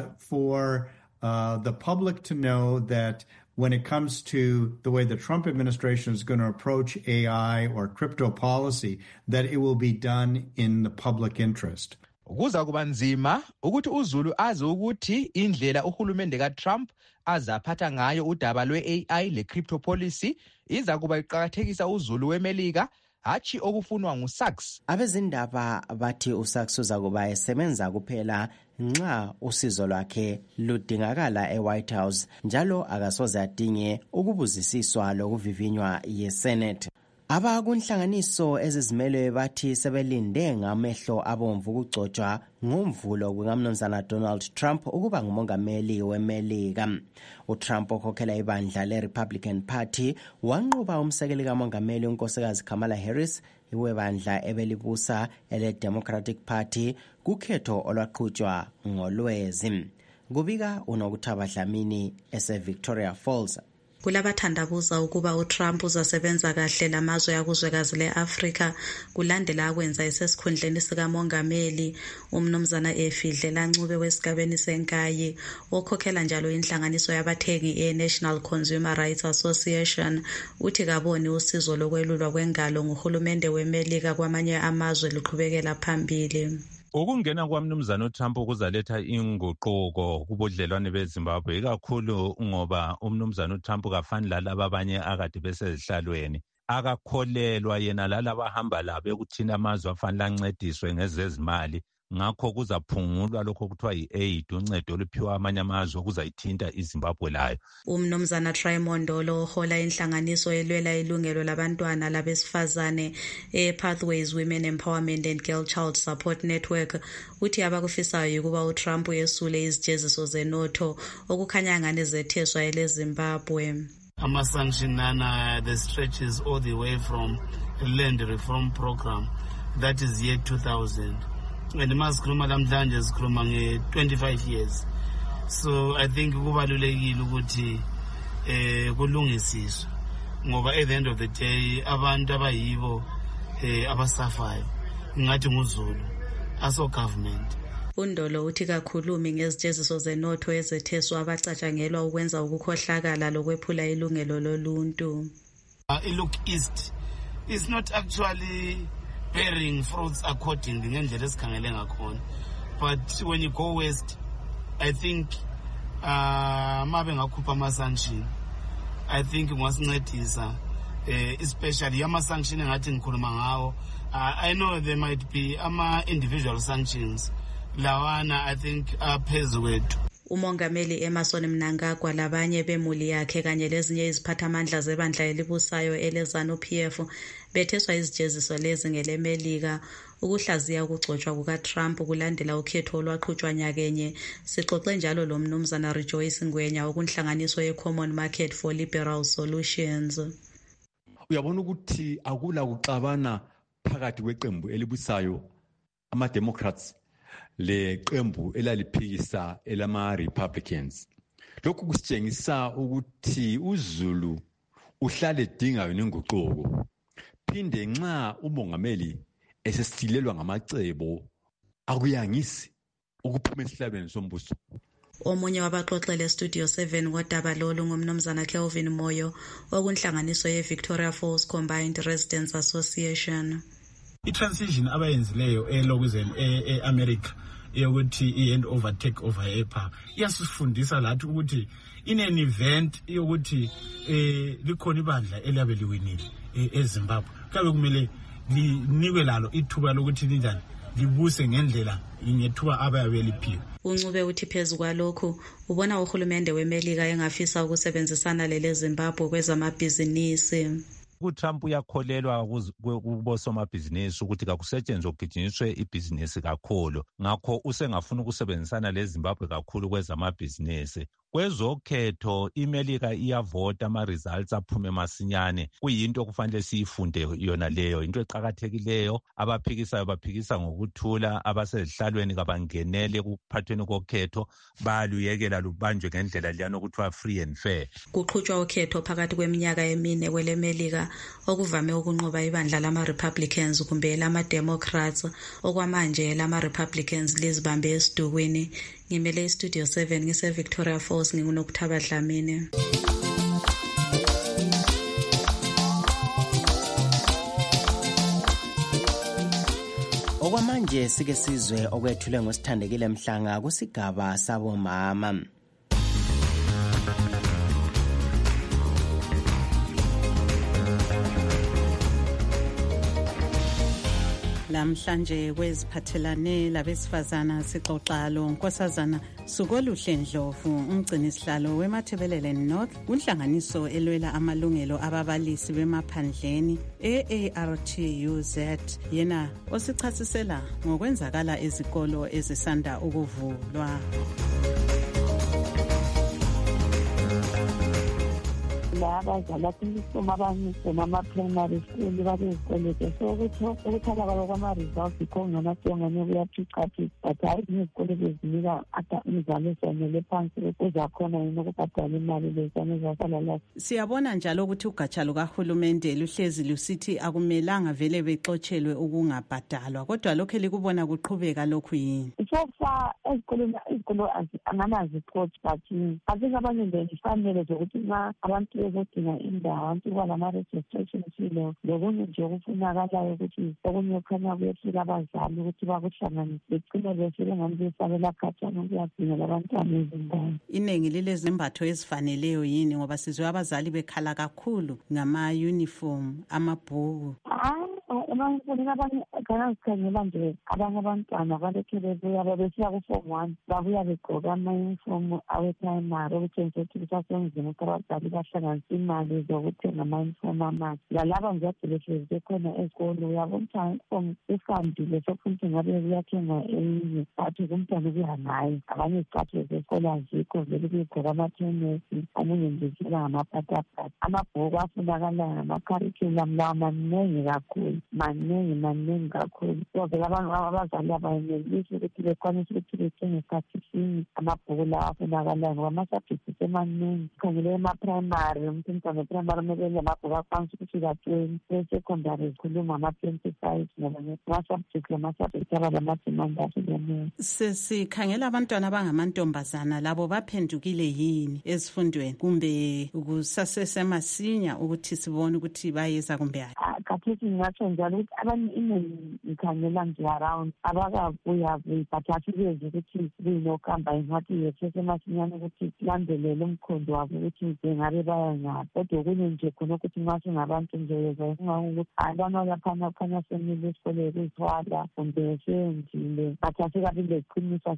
for the public to know that when it comes to the way the Trump administration is going to approach AI or crypto policy, that it will be done in the public interest. Kuza kuba nzima ukuthi uZulu azi ukuthi indlela uhulumende kaTrump azaphatha ngayo udaba lwe-AI le-crypto policy iza kuba iqakathekisa uZulu weMelika hachi okufunwa nguSachs. Abezindaba bathi uSachs uzakuba esebenza kuphela nxa usizo lwakhe ludingakala eWhite House njalo akasoze adinge ukubuzisiswa lokuvivinywa yeSenate. Abakunhlanganiso ezizimele bathi sebelinde ngamehlo abomvu ukugcotshwa ngomvulo kukamnumzana Donald Trump ukuba ngumongameli weMelika. uTrump okhokhela ibandla leRepublican Party wanqoba umsekeli kamongameli unkosikazi Kamala Harris iwebandla ebelibusa ele-Democratic Party kukhetho olwaqhutshwa ngolwezi. Kubika uNokuthaba Dlamini ese-Victoria Falls. Kulabathandabuza ukuba uTrump uzasebenza kahle lamazwe akuzwekazi leAfrika kulandela akwenza esesikhundleni sikamongameli. Umnumzana Efidlela Ncube wesigabeni senkayi okhokhela njalo inhlanganiso yabathengi eNational Consumer Rights Association uthi kaboni usizo lokwelulwa kwengalo nguhulumende weMelika kwamanye amazwe luqhubekela phambili. Ukungena kwamnumzana uTrump kuzaletha inguquko kubudlelwane beZimbabwe ikakhulu ngoba umnumzana uTrump kafani lalabo abanye akade besezihlalweni akakholelwa yena lalabo ahamba labo ekuthina amazwe afanele ancediswe ngezezimali ngakho kuzaphungulwa lokho kuthiwa yi-aid, uncedo oluphiwa amanye amazwe okuzayithinta iZimbabwe layo. Umnumzana Traymondo ohola inhlanganiso elwela ilungelo labantwana labesifazane Pathways Women Empowerment and Girl Child Support Network uthi abakufisayo ukuba uTrump yesule izijeziso zenotho okukhanya ngane zetheswa eleZimbabwe. Ama-sanction nana the stretches all the way from the land reform program that is year 2000 and masikhuluma lamhlanje sikhuluma nge-25 years. So I think kubalulekile ukuthi kulungisiswe ngoba at the end of the day abantu abayibo abasafayo ngathi nguZulu aso government. Undolo uthi kakhulumi ngezijeziso zenotho ezetheswa abacatshangelwa ukwenza ukukhohlakala lokwephula ilungelo loluntu. Look east is not actually bearing fruits accordingly ngendlela esikhangele ngakhona, but when you go west I think mabe ngakhupha ama-sanction I think ngwasincedisa especially ama-sanction engathi ngikhuluma ngawo. I know there might be ama-individual sanctions lawana I think aphezu kwethu. Umongameli Emmerson Mnangagwa labanye bemuli yakhe kanye lezinye iziphathamandla zebandla elibusayo eleZANU-PF betheswa izijeziso lezi ngelemelika ukuhlaziya ukugcotshwa kukaTrump kulandela ukhetho olwaqhutshwa nyakenye. Sixoxe njalo lo mnumzana Rejoice Ngwenya okunhlanganiso ye-Common Market for Liberal Solutions. Uyabona ukuthi akula kuxabana phakathi kweqembu elibusayo ama-Democrats leqembu elaliphikisa elama-Republicans. Lokhu kusitshengisa ukuthi uZulu uhlale edinga yona inguquko. Phinde nxa umongameli esesilelwa ngamacebo akuyangisi ukuphuma esihlabeni sombuso. Omunye wabaxoxele Studio 7 kodaba lolu ngumnumzana Kelvin Moyo okunhlanganiso ye-Victoria Falls Combined Residents Association. I-transition abayenzileyo elokuzeni e-America yokuthi i-hand over take over ePA iyasifundisa lathi ukuthi in an event yokuthi likhona ibandla eliyabe liwinile eZimbabwe kabe kumele linikwe lalo ithuba lokuthi linjani libuse ngendlela ngethuba abayabe liphiwe. Uncube uthi phezu kwalokhu ubona uhulumende weMelika engafisa ukusebenzisana leleZimbabwe kwezamabhizinisi. uTrump uyakholelwa kubosomabhizinisi ukuthi kakusetshenzwe kugijinyiswe ibhizinisi kakhulu, ngakho usengafuna ukusebenzisana leZimbabwe kakhulu kwezamabhizinisi. Kwezokhetho iMelika iyavota, ama-results aphume masinyane. Kuyinto kufanele siyifunde yona leyo, into eqakathekileyo. Abaphikisayo baphikisa ngokuthula, abasezihlalweni kabangenele kuphathweni kokhetho, bayaluyekela lubanjwe ngendlela liyana okuthiwa free and fair. Kuqhutshwa ukhetho phakathi kweminyaka emine kweleMelika okuvame ukunqoba ibandla lama-Republicans kumbe lama-Democrats. Okwamanje lama-Republicans lizibambe esidukwini. Ngimele iStudio 7 ngise-Victoria Falls nginguNokuthaba Dlamini. Okwamanje sike sizwe okwethule ngosithandekile Mhlanga kusigaba sabomama. Namhlanje kweziphathelane labesifazana sixoxa lo Nkosazana Sukoluhle Ndlovu, umgcini sihlalo weMathebelele North, kunhlanganiso elwela amalungelo ababalisi bemaphandleni AARTUZ, yena osichasisela ngokwenzakala ezikolo ezisanda ukuvulwa. Abazali abakulisoma abanye nama-primary school babezikole so ukuthi ababa kwama-results ikhona nasiyongane kuyaphicaphisa but hayi nezikole bezinika ata umzali esonele phansi uzakhona yini ukubhadala imali lezane ezasala lapho. Siyabona njalo ukuthi ugatsha lukahulumende luhlezi lusithi akumelanga vele bexotshelwe ukungabhadalwa, kodwa lokho elikubona kuqhubeka lokhu yini? So far izikolo anganazi-coach but I think abanye ngefanele zokuthi abantu bezodinga indawo abantu balama-registration filo lokunye nje okufunakalayo ukuthi okunye khanya kuyefika abazali ukuthi bakuhlanganise begcine befike ngani besabela khatshana ukuyadingela abantwana izindawo. Iningi lilezimbatho ezifaneleyo yini ngoba sizwe abazali bekhala kakhulu ngama-uniform, amabhuku? Emafundini abanye sikhanya sikhangela nje abanye abantwana balokhe bebuya babesiya ku-form 1 babuya begqoka ama-uniform awe-primary okutshengisa ukuthi kusasenzima ukuthi abazali bahlanganisa imali zokuthenga ama-uniform amahle. Lalaba nje ade behlezi bekhona ezikolo uyabona ukuthi uniform esihambile sokufuna ukuthi ngabe kuyathengwa eyinye bathi kumntwana ukuya ngayo. Abanye izicathulo zesikolo azikho vele kuyigqoka amathenesi omunye nje sela ngamapatapata. Amabhuku afunakalayo ngama-curriculum lawa maningi kakhulu. So vele abazali abayenelisi ukuthi bekwanise ukuthi bethenge isikhathi sinye amabhuku lawa afunakalayo ngoba ama-subjects semaningi. Khangele ema-primary umntwana we-primary kumele enze amabhuku akwanisa ukuthi ka-20 e-secondary zikhuluma ngama-25 ngoba ama-subject aba lamadimandi ahlukeneyo. Sesikhangela abantwana abangamantombazana labo baphendukile yini ezifundweni kumbe kusasesemasinya ukuthi sibone ukuthi bayeza kumbe hayi? Khathesi ngingatsho njalo ukuthi abanye iningi ngikhangela nje around abakabuyabuyi but asikezi ukuthi kuyinokuhamba ingathi yesesemasinyane ukuthi silandelele umkhondo wabo ukuthi bengabe baya ngaphi. Kodwa okunye nje khona ukuthi nxa singabantu nje yezasingangokuthi abana laphana kukhanya semile esikoleni kuzithwala kumbe sendile but asikabile iqiniso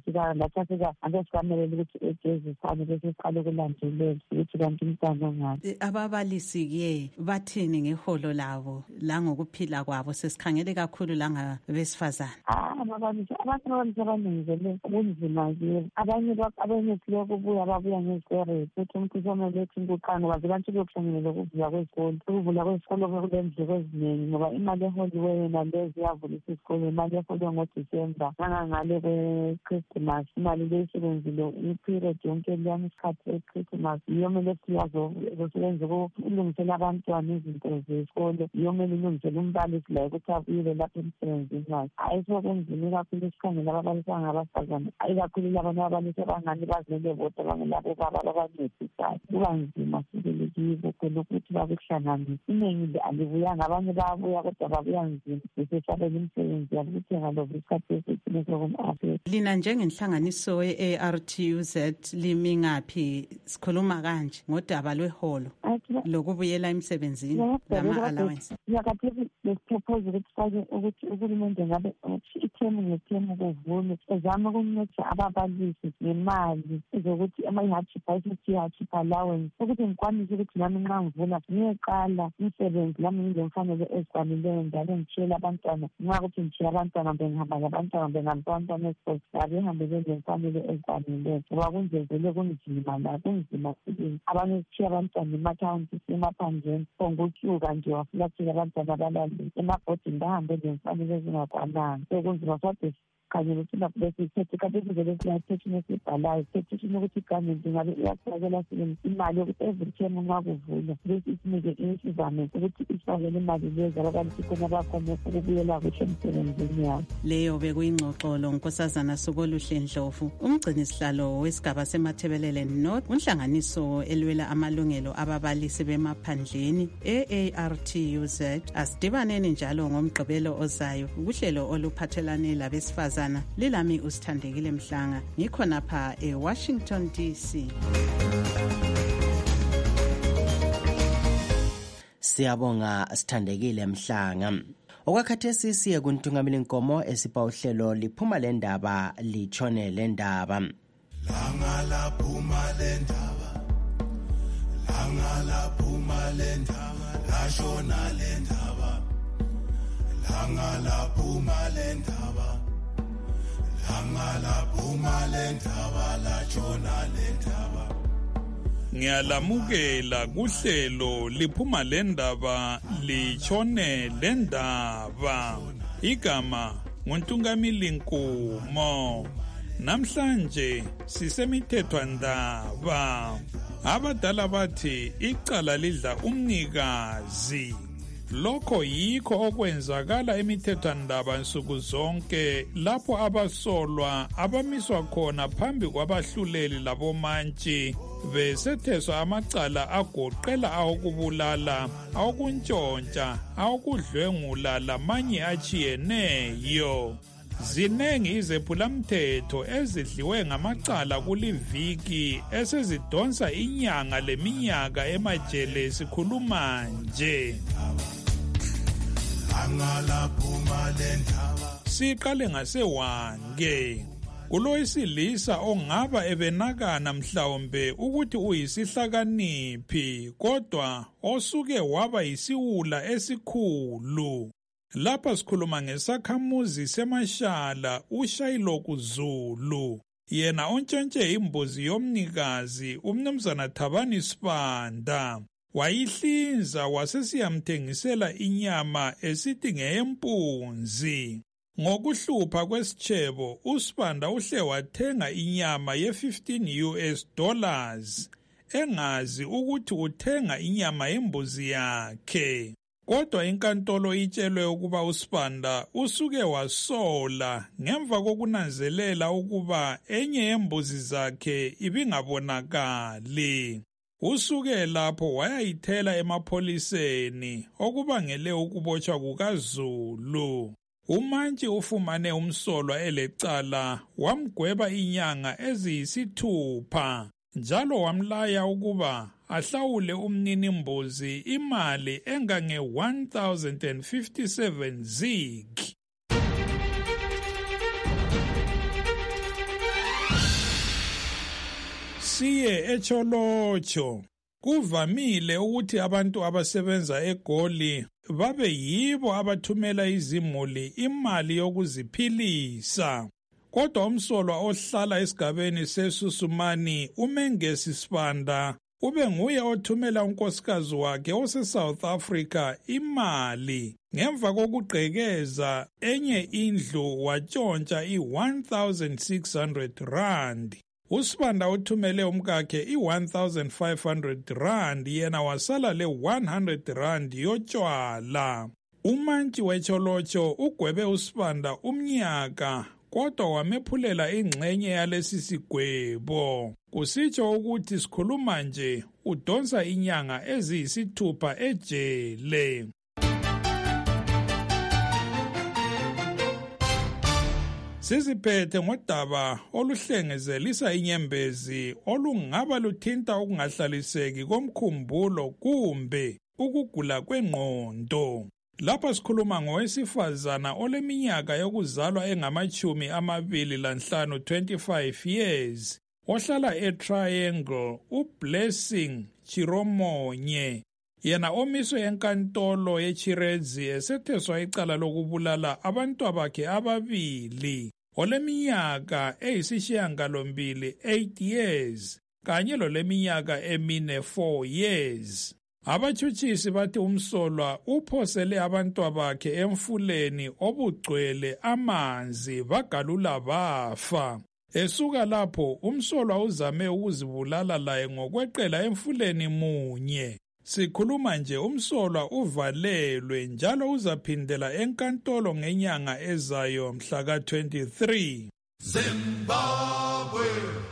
asikameleli ukuthi egezi sane bese siqale ukulandelela ukuthi kanti umntwana ngaphi. Ababalisi-ke bathini ngeholo labo la ngokuphila kwabo? Sesikhangele kakhulu la ngabesifazane. Ababalisi abaningi vele kunzima-ke abanye silokubuya babuya ngezikwereti ukuthi umkhuhlane lethu inkuqane ngoba zibantu beyokuhlangene lokuvula kwezikolo. Ukuvula kwezikolo kulendleko eziningi ngoba imali eholiwe yena lezi yavulisa isikolo, imali eholiwe ngoDisemba nangangale kwe-Christmas imali leyisebenzile i-period yonke leyana isikhathi e-Christmas iyo mele siyazosebenza ukulungisela abantwana izinto zesikolo, iyo mele ilungisele umbalisi la ukuthi abuyele lapho emsebenzini wakhe. Hayi sokunzima kakhulu isikhangela ababalisi abangabasifazane, hayi kakhulu labanye ababalisi abangani bazimele bodwa bangelabo baba abancedisayo. Kuba nzima sibili kibo khona ukuthi bakuhlanganise. Iningi alibuyanga, abanye bayabuya kodwa babuya nzima besesabela imisebenzi yabo ukuthi ngaloba isikhathi esithile sokum-Afrika. Lina njengenhlanganiso ye-ARTUZ limi ngaphi? Sikhuluma kanje ngodaba lweholo lokubuyela emsebenzini lama-allowance. Siyakhathesi besipropose ukuthi sifake ukuthi uhulumende ngabe ithemu ngethemu kuvulwe ezame ukunceda ababalisi ngemali ezokuthi i-hardship allowance ukuthi ngikwanise ukuthi nami nxa ngivula ngiyeqala umsebenzi lami ngizemfanele ezikwanileyo njalo ngitshiyele abantwana nxa ukuthi ngitshiye abantwana bengihamba labantwana bengabantwana esikolo babehambe bezemfanele ezikwanileyo ngoba kunjezele kunzima la kunzima sibili. Abanye sitshiye abantwana emathawuni emaphandleni ongutyuka nje wafulathela abantwana abalali emabhodini bahambe zemfanele ezingakwananga. So kunzima sade kanye nothina besithethe kade kuvele siyathethini esibhalayo sithethini ukuthi igovernment ingabe iyasifakela imali yokuthi every term nxa kuvulwa bese isinike isizame ukuthi isifakele imali lezi ababalisi khona bakhona ukubuyela kuhle emsebenzini yabo. Leyo bekuyingxoxolo Nkosazana Soboluhle Ndlovu, umgcinisihlalo wesigaba seMathebelele North, unhlanganiso elwela amalungelo ababalisi bemaphandleni ARTUZ. Asidibaneni njalo ngomgqibelo ozayo kuhlelo oluphathelane labesifazane. Lilami uSithandekile Mhlanga, ngikhona pha eWashington DC. Siyabonga Sithandekile Mhlanga. Okwakhathesi siye kuntungamela inkomo esipha uhlelo liphuma lendaba litshone lendaba. Langa laphuma lendaba, langa laphuma lendaba, lashona lendaba, langa laphuma lendaba, langa laphuma lendaba, lashona lendaba. Ngiyalamukela kuhlelo liphuma lendaba litshone lendaba. Igama nguNtungamili Nkomo. Namhlanje sisemithethwandaba. Abadala bathi icala lidla umnikazi. Lokho yikho okwenzakala emithethwandaba nsuku zonke lapho abasolwa abamiswa khona phambi kwabahluleli labomantshi besetheswa amacala agoqela awokubulala, awokuntshontsha, awokudlwengula lamanye atshiyeneyo. Zinengi izephulamthetho ezidliwe ngamacala kuliviki esezidonsa inyanga leminyaka emajele sikhuluma nje. Siqale ngasewange. Kulowesilisa ongaba ebenakana mhlawumbe ukuthi uyisihlakaniphi kodwa osuke waba yisiwula esikhulu. Lapha sikhuluma ngesakhamuzi seMashala uShayloku Zulu. Yena ontshontshe imbuzi yomnikazi umnumzana Thabani Sibanda. Wayihlinza wasesiyamthengisela inyama esithi ngeyempunzi. Ngokuhlupha kwesitshebo, uSibanda uhle wathenga inyama ye$15 engazi ukuthi uthenga inyama yembuzi yakhe. Kodwa inkantolo itshelwe ukuba uSibanda usuke wasola ngemva kokunanzelela ukuba enye yembuzi zakhe ibingabonakali. Usuke lapho wayayithela emapholiseni okubangele ukubotshwa kukaZulu. Umantshi ufumane umsolwa elecala wamgweba inyanga eziyisithupha njalo wamlaya ukuba ahlawule umninimbuzi imali engange 1057 zig. Siye eCholotsho. Kuvamile ukuthi abantu abasebenza eGoli babe yibo abathumela izimuli imali yokuziphilisa. Kodwa umsolwa ohlala esigabeni seSusumani uMengesi Sibanda ube nguye othumela unkosikazi wakhe ose-South Africa imali. Ngemva kokugqekeza enye indlu watshontsha R1,600. uSibanda uthumele umkakhe R1,500 yena wasala le R100 yotshwala. Umantshi weCholotsho ugwebe uSibanda umnyaka kodwa wamephulela ingxenye yalesi sigwebo. Kusitsho ukuthi sikhuluma nje udonsa inyanga eziyisithupha ejele. Siziphethe ngodaba oluhlengezelisa inyembezi olungaba luthinta ukungahlaliseki komkhumbulo kumbe ukugula kwengqondo. Lapha sikhuluma ngowesifazana oleminyaka yokuzalwa engama-25 25 years ohlala eTriangle uBlessing Chiromonye. Yena omiswe enkantolo yeChirezi esetheswa icala lokubulala abantwabakhe ababili oleminyaka eyisishiyagalombili 8 years kanye loleminyaka emine 4 years. Abatshutshisi bathi umsolwa uphosele abantwabakhe emfuleni obugcwele amanzi bagalula bafa. Esuka lapho umsolwa uzame ukuzibulala laye ngokweqela emfuleni munye. Sikhuluma nje umsolwa uvalelwe njalo uzaphindela enkantolo ngenyanga ezayo mhla ka-23. Zimbabwe.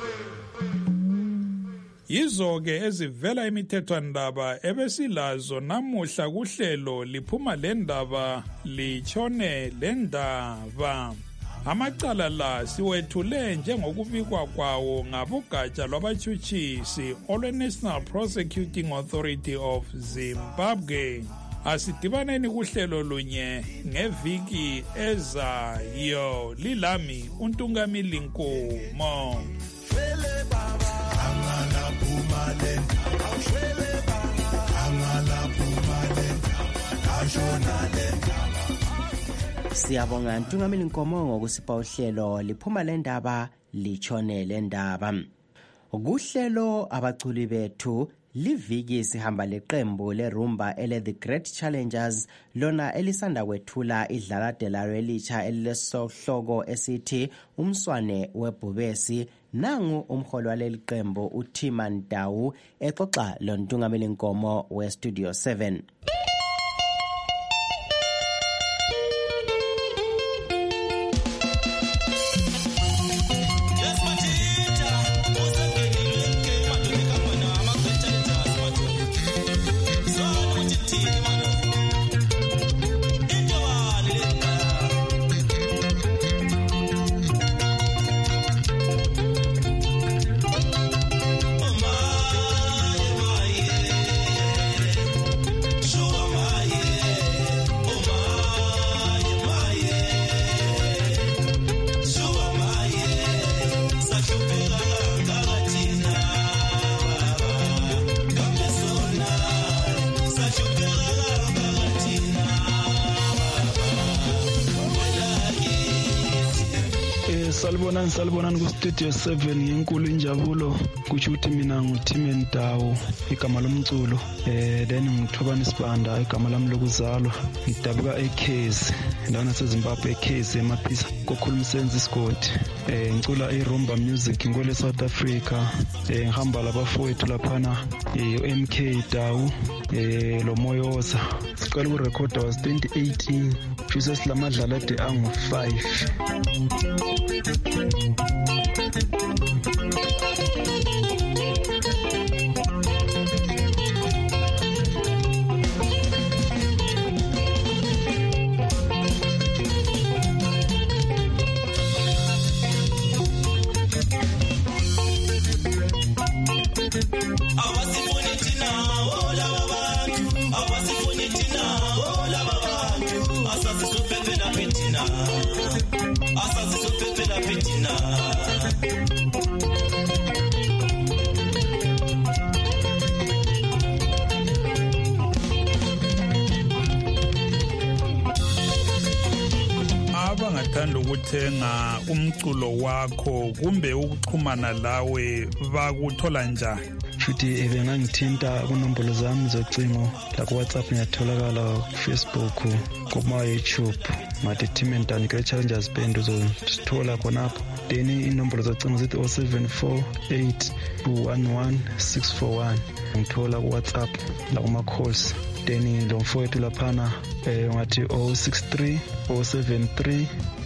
Yizo-ke ezivela imithethwandaba ebesilazo namuhla kuhlelo liphuma lendaba litshone lendaba. Amacala la siwethule njengokubikwa kwawo ngabogatsha lwabatshutshisi olwe-National Prosecuting Authority of Zimbabwe. Asidibaneni kuhlelo lunye ngeviki ezayo. Lilami uNtungamili Nkomo. Siyabonga Ntungamili Nkomo ngokusipha uhlelo liphuma lendaba litshone lendaba. Kuhlelo abaculi bethu liviki sihamba leqembu lerumba ele The Great Challengers lona elisanda kwethula idlalade lalo elitsha elilesohloko esithi umswane webhubesi. Nangu umholi waleli qembu uThima Ntawu exoxa lo Ntungamili Nkomo weStudio 7. Sure. Salibonani ku-Studio 7 ngenkulu injabulo kusho ukuthi mina nguThime Ndawo igama lomculo then ngithobani Sibanda igama lami lokuzalwa ngidabuka eKhezi la naseZimbabwe eKhezi emaphisa kokhuluma Senzi Isigodi ngicula iRumba music ngole South Africa ngihamba labafowethu laphana MK Dawu lo Moyoza siqala ukurekhoda was 2018 futhi silamadlala ade angu5 abangathanda ukuthenga umculo wakho kumbe ukuxhumana lawe bakuthola njani? futhi bengangithinta kunombolo zami zocingo la ku-WhatsApp ngiyatholakala Facebook kuma-YouTube ngathi Thime Ndawo Great Challengers Band uzosithola khonapho then inombolo zocingo zithi 0748211641 ngithola ku-WhatsApp la kuma-calls then lo mfowethu laphana ngathi 063 073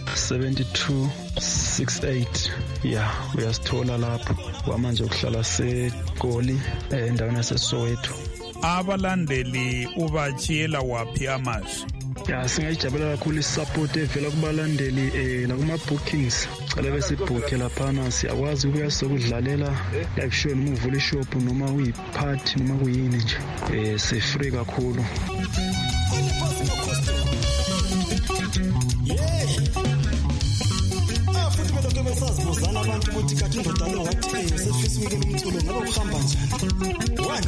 7268 uyasithola lapho kwamanje ukuhlala seGoli endaweni yaseSoweto. Abalandeli ubachiyela waphi amazwi? Singayijabulela kakhulu isupport evela kubalandeli la kuma-bookings cala besibhukhe laphana siyakwazi ukuya sokudlalela live show noma uvula ishop noma kuyi-party noma kuyini nje si-free kakhulu. Besazibuzana abantu ukuthi kathi indoda lo wathi sefisa ukuyekela umculo ngabe uhamba njani? One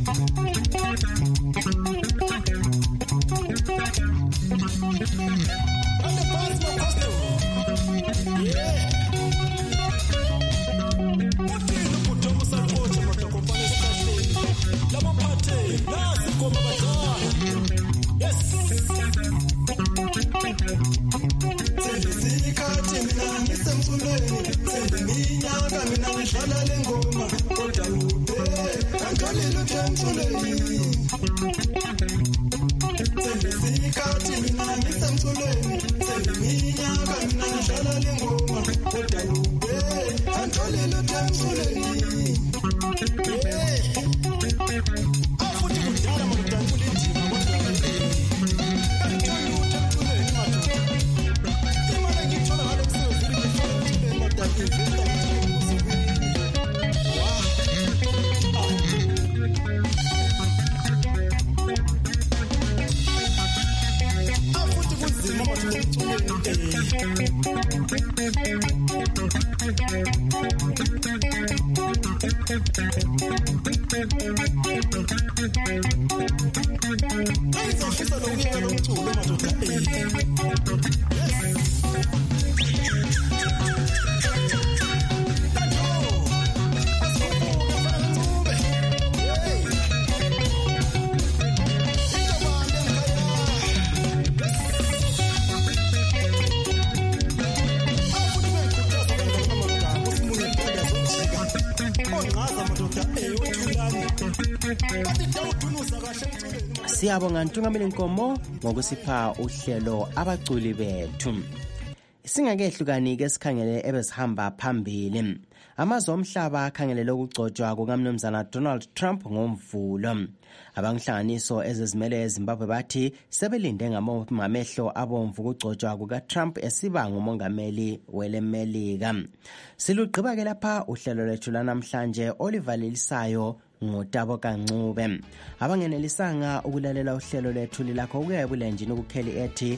Siyabonga Ntungameli Nkomo ngokusipha uhlelo abaculi bethu. Singakehlukani ke sikhangele ebesihamba phambili. Amazwe omhlaba akhangelele ukugcotshwa kukaMnumzana Donald Trump ngomvulo. Abanhlanganiso ezizimele eZimbabwe bathi sebelinde ngamehlo abomvu ukugcotshwa kukaTrump esiba ngumongameli welemelika. Silugqiba ke lapha uhlelo lwethu lanamhlanje olivalelisayo ngotabo kancube. Abangenelisanga ukulalela uhlelo lethu lilakho ukuya ebulenjini ukukheli ethi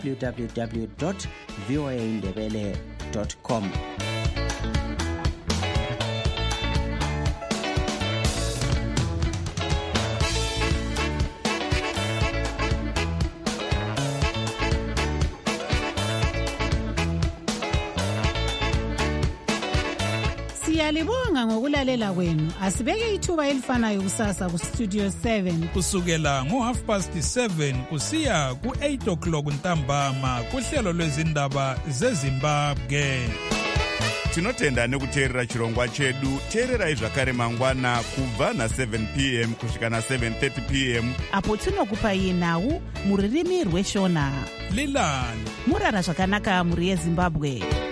www.voaindebele.com. Siyalibonga ngokulalela kwenu. Asibeke ithuba elifanayo kusasa ku Studio 7 kusukela ngo7:30 kusiya ku8 ntambama kuhlelo lwezindaba zeZimbabwe. Tinotenda nekuteerera chirongwa chedu. Teererai zvakare mangwana kubva na7 p.m. kusvika na7:30 p.m. apo tinokupai nhau muririmi rweshona. Lilani murara zvakanaka muri yeZimbabwe.